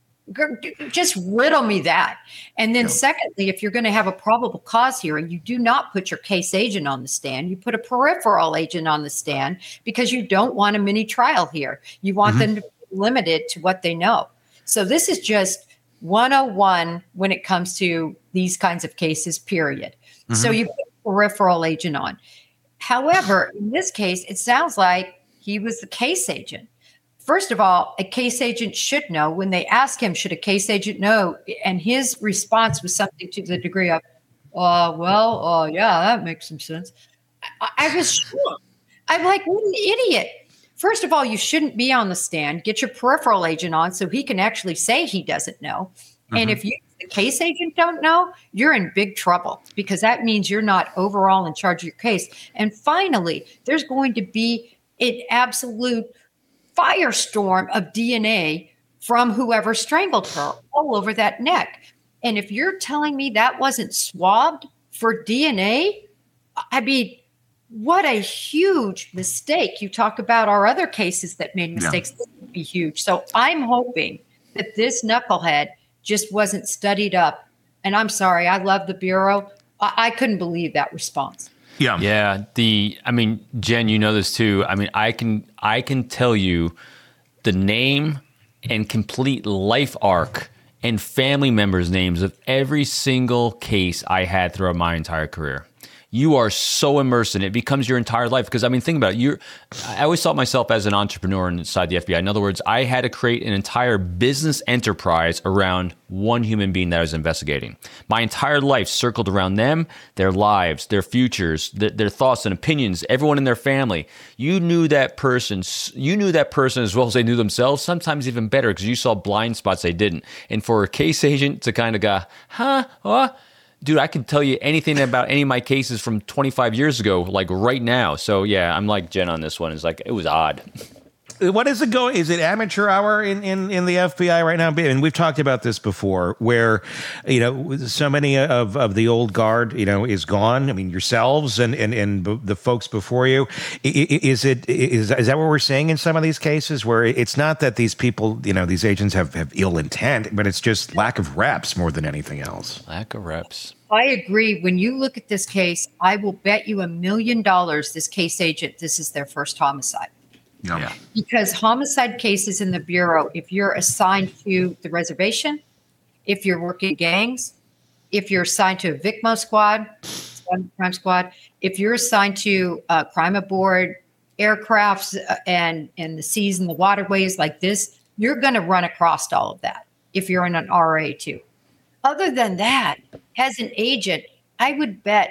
Just riddle me that. And then no. secondly, if you're going to have a probable cause hearing, you do not put your case agent on the stand. You put a peripheral agent on the stand because you don't want a mini trial here. You want mm-hmm. them to be limited to what they know. So this is just one oh one when it comes to these kinds of cases, period. Mm-hmm. So you put a peripheral agent on. However, in this case, it sounds like he was the case agent. First of all, a case agent should know. When they ask him, should a case agent know? And his response was something to the degree of, uh, well, uh, yeah, that makes some sense. I, I was shocked. I'm like, what an idiot. First of all, you shouldn't be on the stand. Get your peripheral agent on so he can actually say he doesn't know. Mm-hmm. And if you, the case agent, don't know, you're in big trouble because that means you're not overall in charge of your case. And finally, there's going to be an absolute firestorm of D N A from whoever strangled her all over that neck. And if you're telling me that wasn't swabbed for D N A, I mean, what a huge mistake. You talk about our other cases that made mistakes. Yeah. This would be huge. So I'm hoping that this knucklehead just wasn't studied up. And I'm sorry, I love the Bureau. I, I couldn't believe that response. Yeah. Yeah. The, I mean, Jen, you know this too. I mean, I can, I can tell you the name and complete life arc and family members' names of every single case I had throughout my entire career. You are so immersed in it. It becomes your entire life. Because, I mean, think about it. You're, I always thought myself as an entrepreneur inside the F B I. In other words, I had to create an entire business enterprise around one human being that I was investigating. My entire life circled around them, their lives, their futures, their, their thoughts and opinions, everyone in their family. You knew that person. You knew that person as well as they knew themselves, sometimes even better because you saw blind spots they didn't. And for a case agent to kind of go, huh, what? Dude, I can tell you anything about any of my cases from twenty-five years ago, like right now. So, yeah, I'm like Jen on this one. It's like, it was odd. What is it going? Is it amateur hour in, in, in the F B I right now? And we've talked about this before where, you know, so many of, of the old guard, you know, is gone. I mean, yourselves and, and, and the folks before you. Is it, is, is that what we're saying in some of these cases where it's not that these people, you know, these agents have, have ill intent, but it's just lack of reps more than anything else? Lack of reps. I agree. When you look at this case, I will bet you a million dollars this case agent, this is their first homicide. Yeah. Because homicide cases in the Bureau, if you're assigned to the reservation, if you're working gangs, if you're assigned to a V C M O squad, crime squad, if you're assigned to uh, crime aboard aircrafts and, and the seas and the waterways like this, you're going to run across all of that if you're in an R A too. Other than that, as an agent, I would bet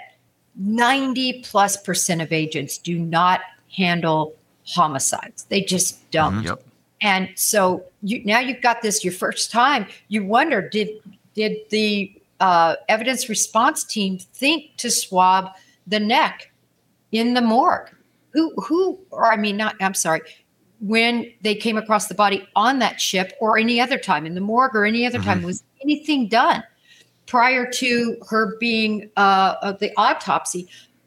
ninety plus percent of agents do not handle homicides. They just don't. Mm-hmm. Yep. And so you, now you've got this your first time. You wonder, did did the uh, evidence response team think to swab the neck in the morgue? Who who? Or I mean, not. I'm sorry. When they came across the body on that ship, or any other time in the morgue, or any other mm-hmm. time, was anything done? prior to her being uh, of the autopsy?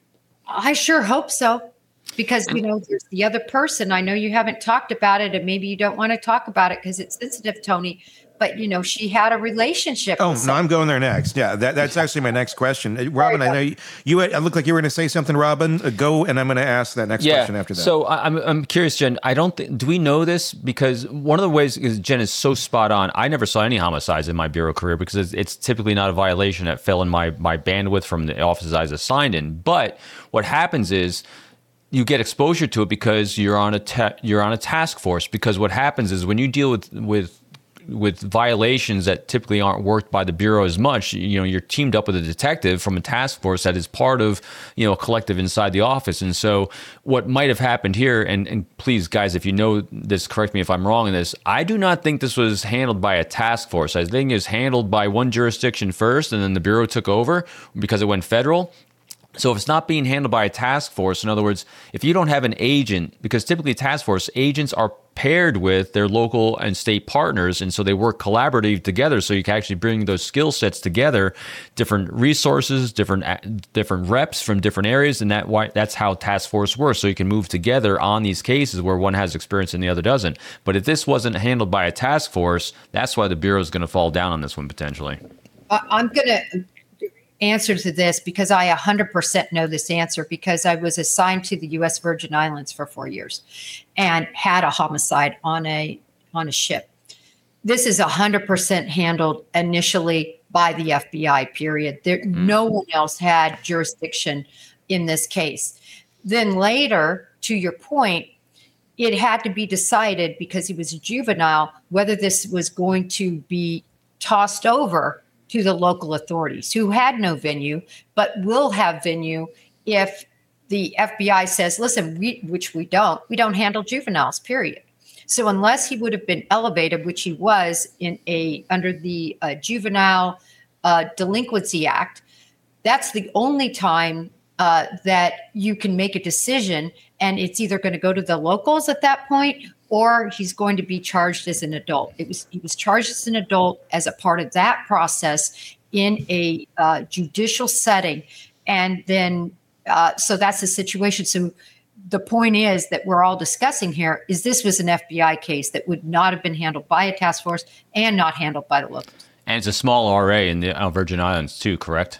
I sure hope so. Because, you know, there's the other person. I know you haven't talked about it, and maybe you don't want to talk about it because it's sensitive, Tony. But, you know, she had a relationship. Oh, no, I'm going there next. Yeah, that, that's actually my next question. Uh, Robin, I know you, you I look like you were going to say something, Robin. Uh, go, and I'm going to ask that next yeah, question after that. So I- I'm, I'm curious, Jen. I don't think, do we know this? Because one of the ways is Jen is so spot on. I never saw any homicides in my bureau career because it's, it's typically not a violation that fell in my, my bandwidth from the offices I was assigned in. But what happens is, you get exposure to it because you're on a ta- you're on a task force. Because what happens is when you deal with with with violations that typically aren't worked by the bureau as much, you know, you're teamed up with a detective from a task force that is part of, you know, a collective inside the office. And so what might have happened here, and, and please, guys, if you know this, correct me if I'm wrong in this, I do not think this was handled by a task force. I think it was handled by one jurisdiction first, and then the bureau took over because it went federal. So if it's not being handled by a task force, in other words, if you don't have an agent, because typically task force agents are paired with their local and state partners, and so they work collaboratively together, so you can actually bring those skill sets together, different resources, different different reps from different areas, and that why that's how task force works. So you can move together on these cases where one has experience and the other doesn't. But if this wasn't handled by a task force, that's why the bureau is going to fall down on this one potentially. Uh, I'm going to answer to this because I one hundred percent know this answer because I was assigned to the U S Virgin Islands for four years and had a homicide on a on a ship. This is one hundred percent handled initially by the F B I, period. There, mm. No one else had jurisdiction in this case. Then later, to your point, it had to be decided because he was a juvenile whether this was going to be tossed over to the local authorities who had no venue, but will have venue if the F B I says, listen, we, which we don't, we don't handle juveniles, period. So unless he would have been elevated, which he was in a under the uh, Juvenile uh, Delinquency Act, that's the only time uh, that you can make a decision, and it's either going to go to the locals at that point or he's going to be charged as an adult. It was he was charged as an adult as a part of that process in a uh, judicial setting, and then uh, so that's the situation. So the point is that we're all discussing here is this was an F B I case that would not have been handled by a task force and not handled by the locals. And it's a small R A in the Virgin Islands too, correct?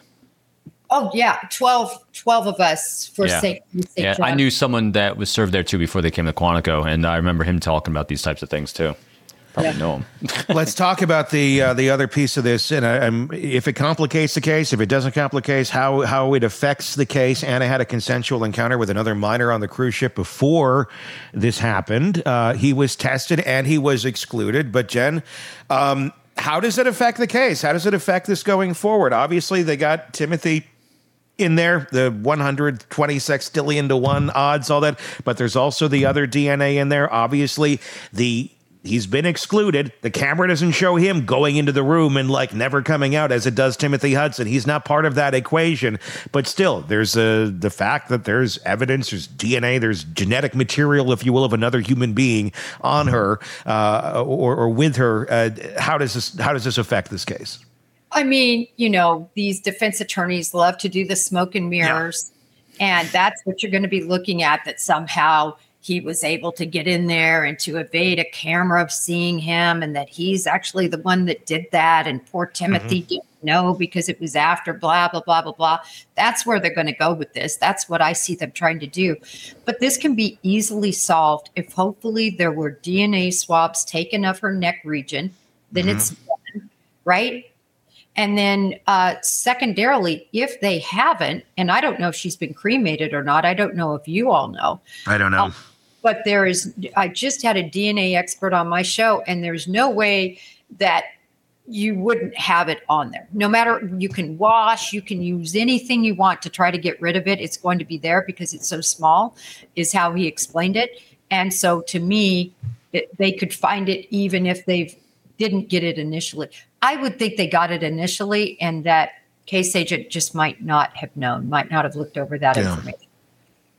Oh, yeah. twelve, twelve of us for yeah. safe. safe yeah, drive. I knew someone that was served there too before they came to Quantico, and I remember him talking about these types of things too. Probably yeah. know him. Let's talk about the uh, the other piece of this, and uh, um, if it complicates the case, if it doesn't complicate, how how it affects the case. Anna had a consensual encounter with another minor on the cruise ship before this happened. Uh, he was tested and he was excluded. But Jen, um, how does it affect the case? How does it affect this going forward? Obviously, they got Timothy in there, the one hundred twenty sextillion to one odds, all that. But there's also the other D N A in there. Obviously, the he's been excluded. The camera doesn't show him going into the room and like never coming out as it does Timothy Hudson. He's not part of that equation. But still, there's a, the fact that there's evidence, there's D N A, there's genetic material, if you will, of another human being on her uh, or, or with her. Uh, how does this how does this affect this case? I mean, you know, these defense attorneys love to do the smoke and mirrors, yeah. and that's what you're going to be looking at, that somehow he was able to get in there and to evade a camera of seeing him, and that he's actually the one that did that, and poor Timothy mm-hmm. didn't know because it was after blah, blah, blah, blah, blah. That's where they're going to go with this. That's what I see them trying to do. But this can be easily solved if hopefully there were D N A swabs taken of her neck region, then mm-hmm. it's done, right? And then uh, secondarily, if they haven't, and I don't know if she's been cremated or not, I don't know if you all know. I don't know. Um, but there is, I just had a D N A expert on my show, and there's no way that you wouldn't have it on there. No matter, you can wash, you can use anything you want to try to get rid of it. It's going to be there because it's so small, is how he explained it. And so to me, it, they could find it even if they didn't get it initially. I would think they got it initially, and that case agent just might not have known, might not have looked over that yeah. information.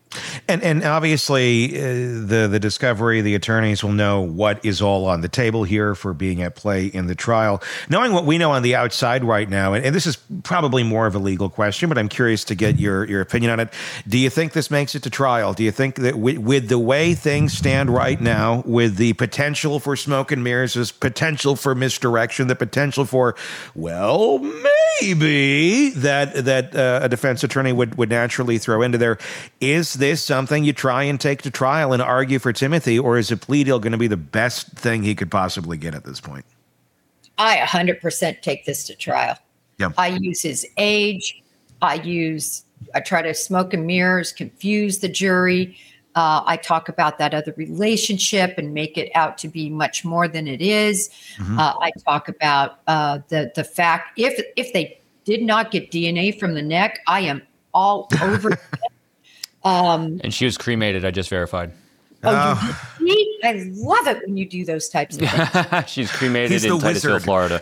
And and obviously, uh, the the discovery, the attorneys will know what is all on the table here for being at play in the trial. Knowing what we know on the outside right now, and, and this is probably more of a legal question, but I'm curious to get your, your opinion on it. Do you think this makes it to trial? Do you think that with, with the way things stand right now, with the potential for smoke and mirrors, this potential for misdirection, the potential for, well, maybe that that uh, a defense attorney would, would naturally throw into there, is this something you try and take to trial and argue for Timothy, or is a plea deal going to be the best thing he could possibly get at this point? I one hundred percent take this to trial. Yeah. I use his age. I use, I try to smoke and mirrors, confuse the jury. Uh, I talk about that other relationship and make it out to be much more than it is. Mm-hmm. Uh, I talk about uh, the the fact, if if they did not get D N A from the neck, I am all over it. Um, and she was cremated. I just verified. Oh, uh, you see? I love it when you do those types of things. She's cremated in Titusville, Florida.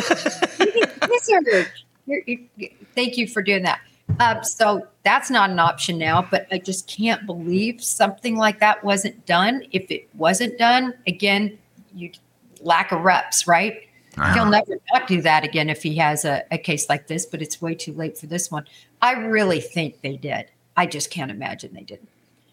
Wizard. You're, you're, thank you for doing that. Uh, so that's not an option now, but I just can't believe something like that wasn't done. If it wasn't done, again, you lack of reps, right? Uh-huh. He'll never not do that again if he has a, a case like this, but it's way too late for this one. I really think they did. I just can't imagine they didn't.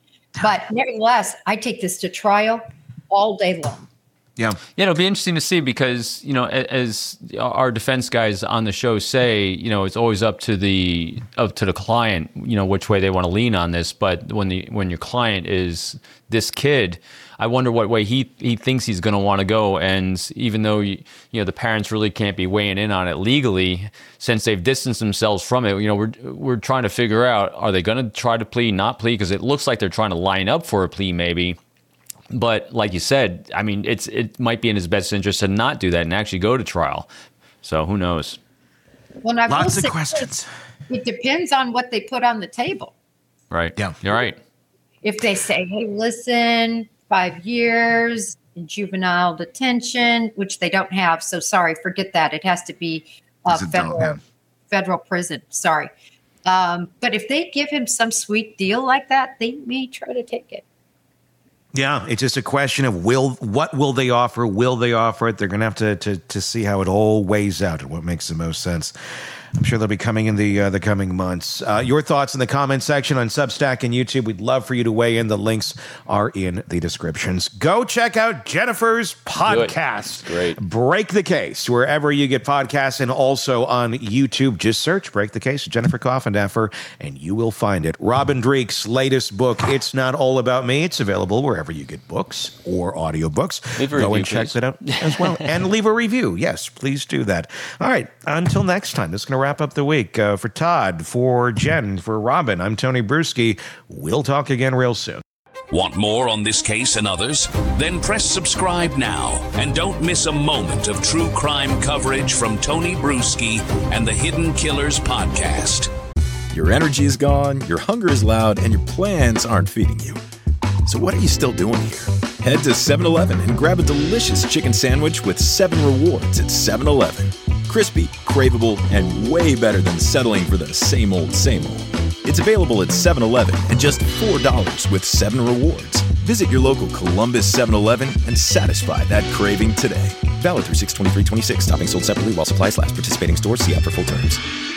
But nevertheless, I take this to trial all day long. Yeah. Yeah, it'll be interesting to see because, you know, as our defense guys on the show say, you know, it's always up to the up to the client, you know, which way they want to lean on this. But when the when your client is this kid, I wonder what way he he thinks he's going to want to go. And even though, you, you know, the parents really can't be weighing in on it legally, since they've distanced themselves from it, you know, we're we're trying to figure out, are they going to try to plea, not plea? Because it looks like they're trying to line up for a plea maybe. But like you said, I mean, it's it might be in his best interest to not do that and actually go to trial. So who knows? Well, now lots of questions. It depends on what they put on the table. Right. Yeah. You're right. If they say, hey, listen, five years in juvenile detention, which they don't have. So sorry, forget that. It has to be uh, federal, yeah. federal prison. Sorry. Um, but if they give him some sweet deal like that, they may try to take it. Yeah, it's just a question of will what will they offer? Will they offer it? They're going to have to to to see how it all weighs out and what makes the most sense. I'm sure they'll be coming in the uh, the coming months. Uh, your thoughts in the comment section on Substack and YouTube. We'd love for you to weigh in. The links are in the descriptions. Go check out Jennifer's podcast. Great. Break the Case, wherever you get podcasts, and also on YouTube. Just search Break the Case, Jennifer Coffindaffer, and you will find it. Robin Dreek's latest book, It's Not All About Me. It's available wherever you get books or audiobooks. Leave a Go review, and check please. that out as well. And leave a review. Yes, please do that. All right. Until next time, this is going to wrap up the week. Uh, for Todd, for Jen, for Robin, I'm Tony Bruschi. We'll talk again real soon. Want more on this case and others? Then press subscribe now and don't miss a moment of true crime coverage from Tony Bruschi and the Hidden Killers podcast. Your energy is gone, your hunger is loud, and your plans aren't feeding you. So what are you still doing here? Head to seven eleven and grab a delicious chicken sandwich with seven rewards at seven eleven. Crispy, craveable, and way better than settling for the same old, same old. It's available at seven eleven at just four dollars with seven rewards. Visit your local Columbus seven eleven and satisfy that craving today. Valid through six twenty-three twenty-six. Topping sold separately while supplies last. Participating stores. See app for full terms.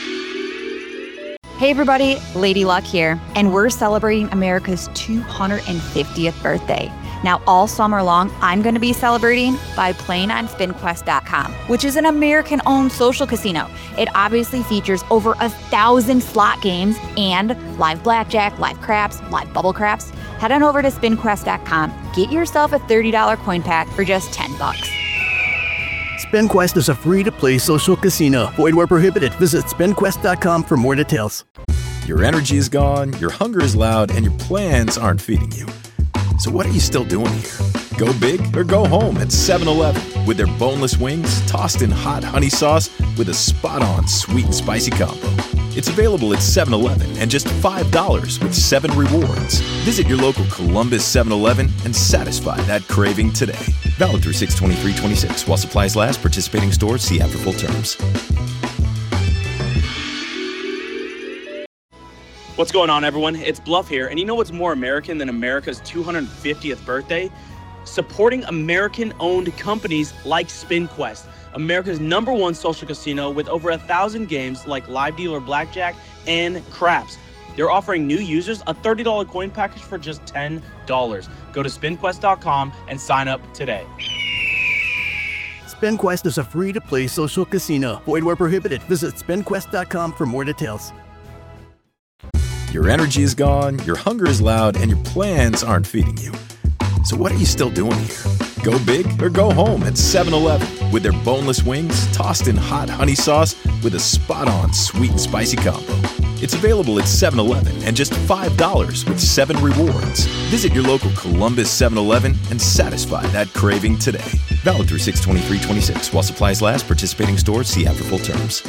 Hey everybody, Lady Luck here, and we're celebrating America's two hundred fiftieth birthday. Now, all summer long, I'm going to be celebrating by playing on Spin Quest dot com, which is an American-owned social casino. It obviously features over a thousand slot games and live blackjack, live craps, live bubble craps. Head on over to Spin Quest dot com. Get yourself a thirty dollars coin pack for just ten bucks. SpinQuest is a free-to-play social casino. Void where prohibited. Visit Spin Quest dot com for more details. Your energy is gone, your hunger is loud, and your plans aren't feeding you. So what are you still doing here? Go big or go home at seven eleven with their boneless wings tossed in hot honey sauce with a spot-on sweet and spicy combo. It's available at seven eleven and just five dollars with seven rewards. Visit your local Columbus seven eleven and satisfy that craving today. Valid through six twenty-three twenty-six. While supplies last, participating stores, see app for full terms. What's going on, everyone? It's Bluff here, and you know what's more American than America's two hundred fiftieth birthday? Supporting American-owned companies like SpinQuest, America's number one social casino with over a thousand games like live dealer blackjack and craps. They're offering new users a thirty dollars coin package for just ten dollars. Go to spin quest dot com and sign up today. SpinQuest is a free-to-play social casino. Void where prohibited. Visit spin quest dot com for more details. Your energy is gone, your hunger is loud, and your plans aren't feeding you. So what are you still doing here? Go big or go home at seven eleven with their boneless wings tossed in hot honey sauce with a spot-on sweet and spicy combo. It's available at seven eleven and just five dollars with seven rewards. Visit your local Columbus seven eleven and satisfy that craving today. Valid through six twenty-three twenty-six while supplies last. Participating stores, see app for full terms.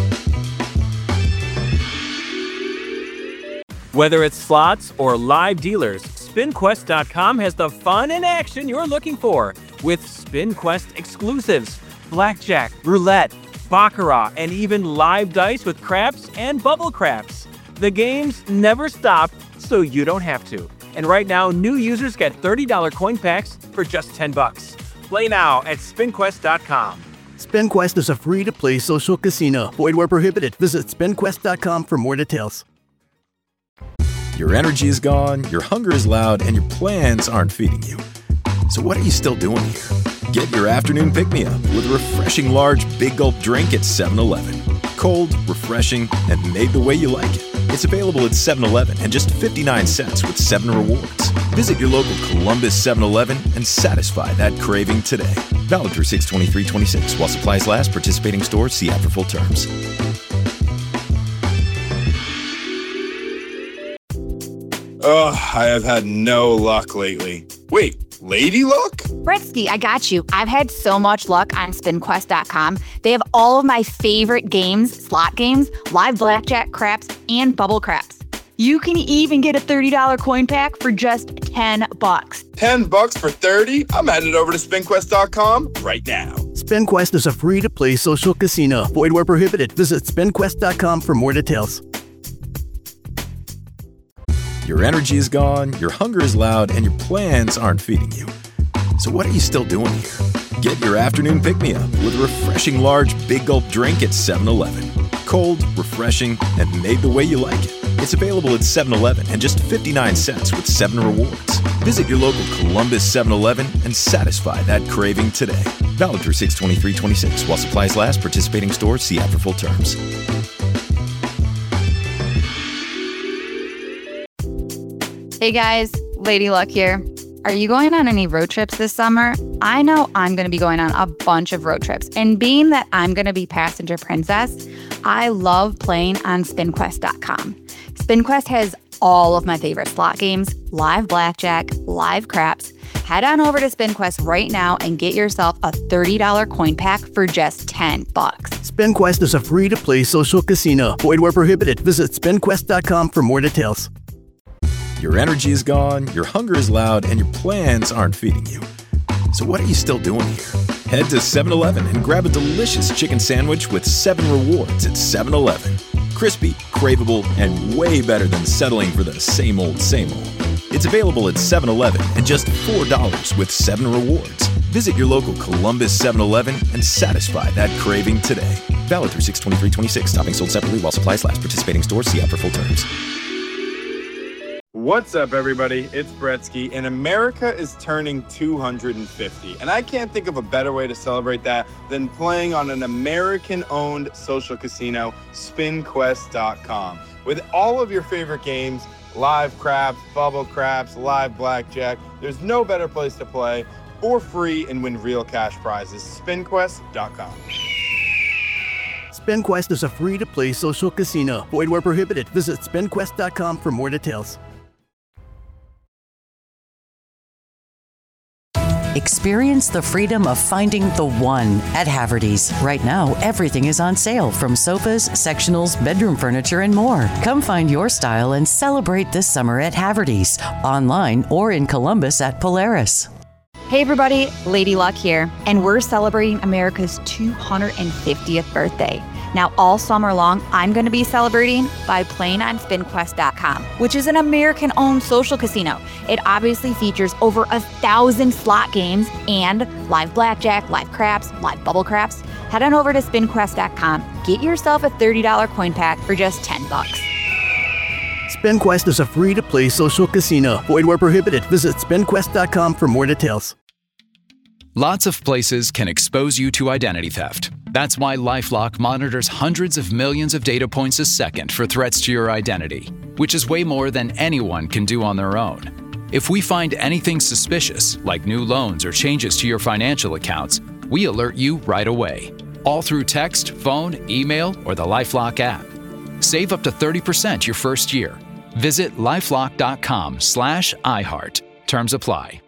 Whether it's slots or live dealers, spin quest dot com has the fun and action you're looking for with SpinQuest exclusives, blackjack, roulette, baccarat, and even live dice with craps and bubble craps. The games never stop, so you don't have to. And right now, new users get thirty dollars coin packs for just ten bucks. Play now at spin quest dot com. SpinQuest is a free-to-play social casino. Void where prohibited. Visit spin quest dot com for more details. Your energy is gone, your hunger is loud, and your plans aren't feeding you. So what are you still doing here? Get your afternoon pick-me-up with a refreshing large Big Gulp drink at seven eleven. Cold, refreshing, and made the way you like it. It's available at seven eleven and just fifty-nine cents with seven rewards. Visit your local Columbus seven eleven and satisfy that craving today. Valid through six twenty-three twenty-six while supplies last. Participating stores, see app for full terms. Ugh, I have had no luck lately. Wait, lady luck? Bretsky, I got you. I've had so much luck on spin quest dot com. They have all of my favorite games, slot games, live blackjack, craps, and bubble craps. You can even get a thirty dollars coin pack for just ten bucks. ten bucks for thirty? I'm headed over to spin quest dot com right now. SpinQuest is a free-to-play social casino. Void where prohibited. Visit spin quest dot com for more details. Your energy is gone, your hunger is loud, and your plans aren't feeding you. So what are you still doing here? Get your afternoon pick-me-up with a refreshing large Big Gulp drink at seven eleven. Cold, refreshing, and made the way you like it. It's available at seven eleven and just fifty-nine cents with seven rewards. Visit your local Columbus seven eleven and satisfy that craving today. Valid through six twenty-three twenty-six while supplies last. Participating stores, see app for full terms. Hey guys, Lady Luck here. Are you going on any road trips this summer? I know I'm going to be going on a bunch of road trips, and being that I'm going to be passenger princess, I love playing on spin quest dot com. SpinQuest has all of my favorite slot games, live blackjack, live craps. Head on over to SpinQuest right now and get yourself a thirty dollars coin pack for just ten bucks. SpinQuest is a free-to-play social casino. Void where prohibited. Visit spin quest dot com for more details. Your energy is gone, your hunger is loud, and your plans aren't feeding you. So what are you still doing here? Head to seven eleven and grab a delicious chicken sandwich with seven rewards at seven eleven. Crispy, craveable, and way better than settling for the same old, same old. It's available at seven eleven and just four dollars with seven rewards. Visit your local Columbus seven eleven and satisfy that craving today. Valid through six twenty-three twenty-six. Toppings sold separately while supplies last. Participating stores, see app for full terms. What's up, everybody? It's Bretsky, and America is turning two hundred fifty. And I can't think of a better way to celebrate that than playing on an American-owned social casino, spin quest dot com. With all of your favorite games, live craps, bubble craps, live blackjack, there's no better place to play for free and win real cash prizes. spin quest dot com. SpinQuest is a free-to-play social casino. Void where prohibited. Visit spin quest dot com for more details. Experience the freedom of finding the one at Haverty's. Right now, everything is on sale, from sofas, sectionals, bedroom furniture, and more. Come find your style and celebrate this summer at Haverty's, online or in Columbus at Polaris. Hey everybody, Lady Luck here, and we're celebrating America's two hundred fiftieth birthday. Now, all summer long, I'm going to be celebrating by playing on spin quest dot com, which is an American-owned social casino. It obviously features over a thousand slot games and live blackjack, live craps, live bubble craps. Head on over to spin quest dot com. Get yourself a thirty dollars coin pack for just ten bucks. SpinQuest is a free-to-play social casino. Void where prohibited. Visit spin quest dot com for more details. Lots of places can expose you to identity theft. That's why LifeLock monitors hundreds of millions of data points a second for threats to your identity, which is way more than anyone can do on their own. If we find anything suspicious, like new loans or changes to your financial accounts, we alert you right away, all through text, phone, email, or the LifeLock app. Save up to thirty percent your first year. Visit lifelock dot com slash iHeart. Terms apply.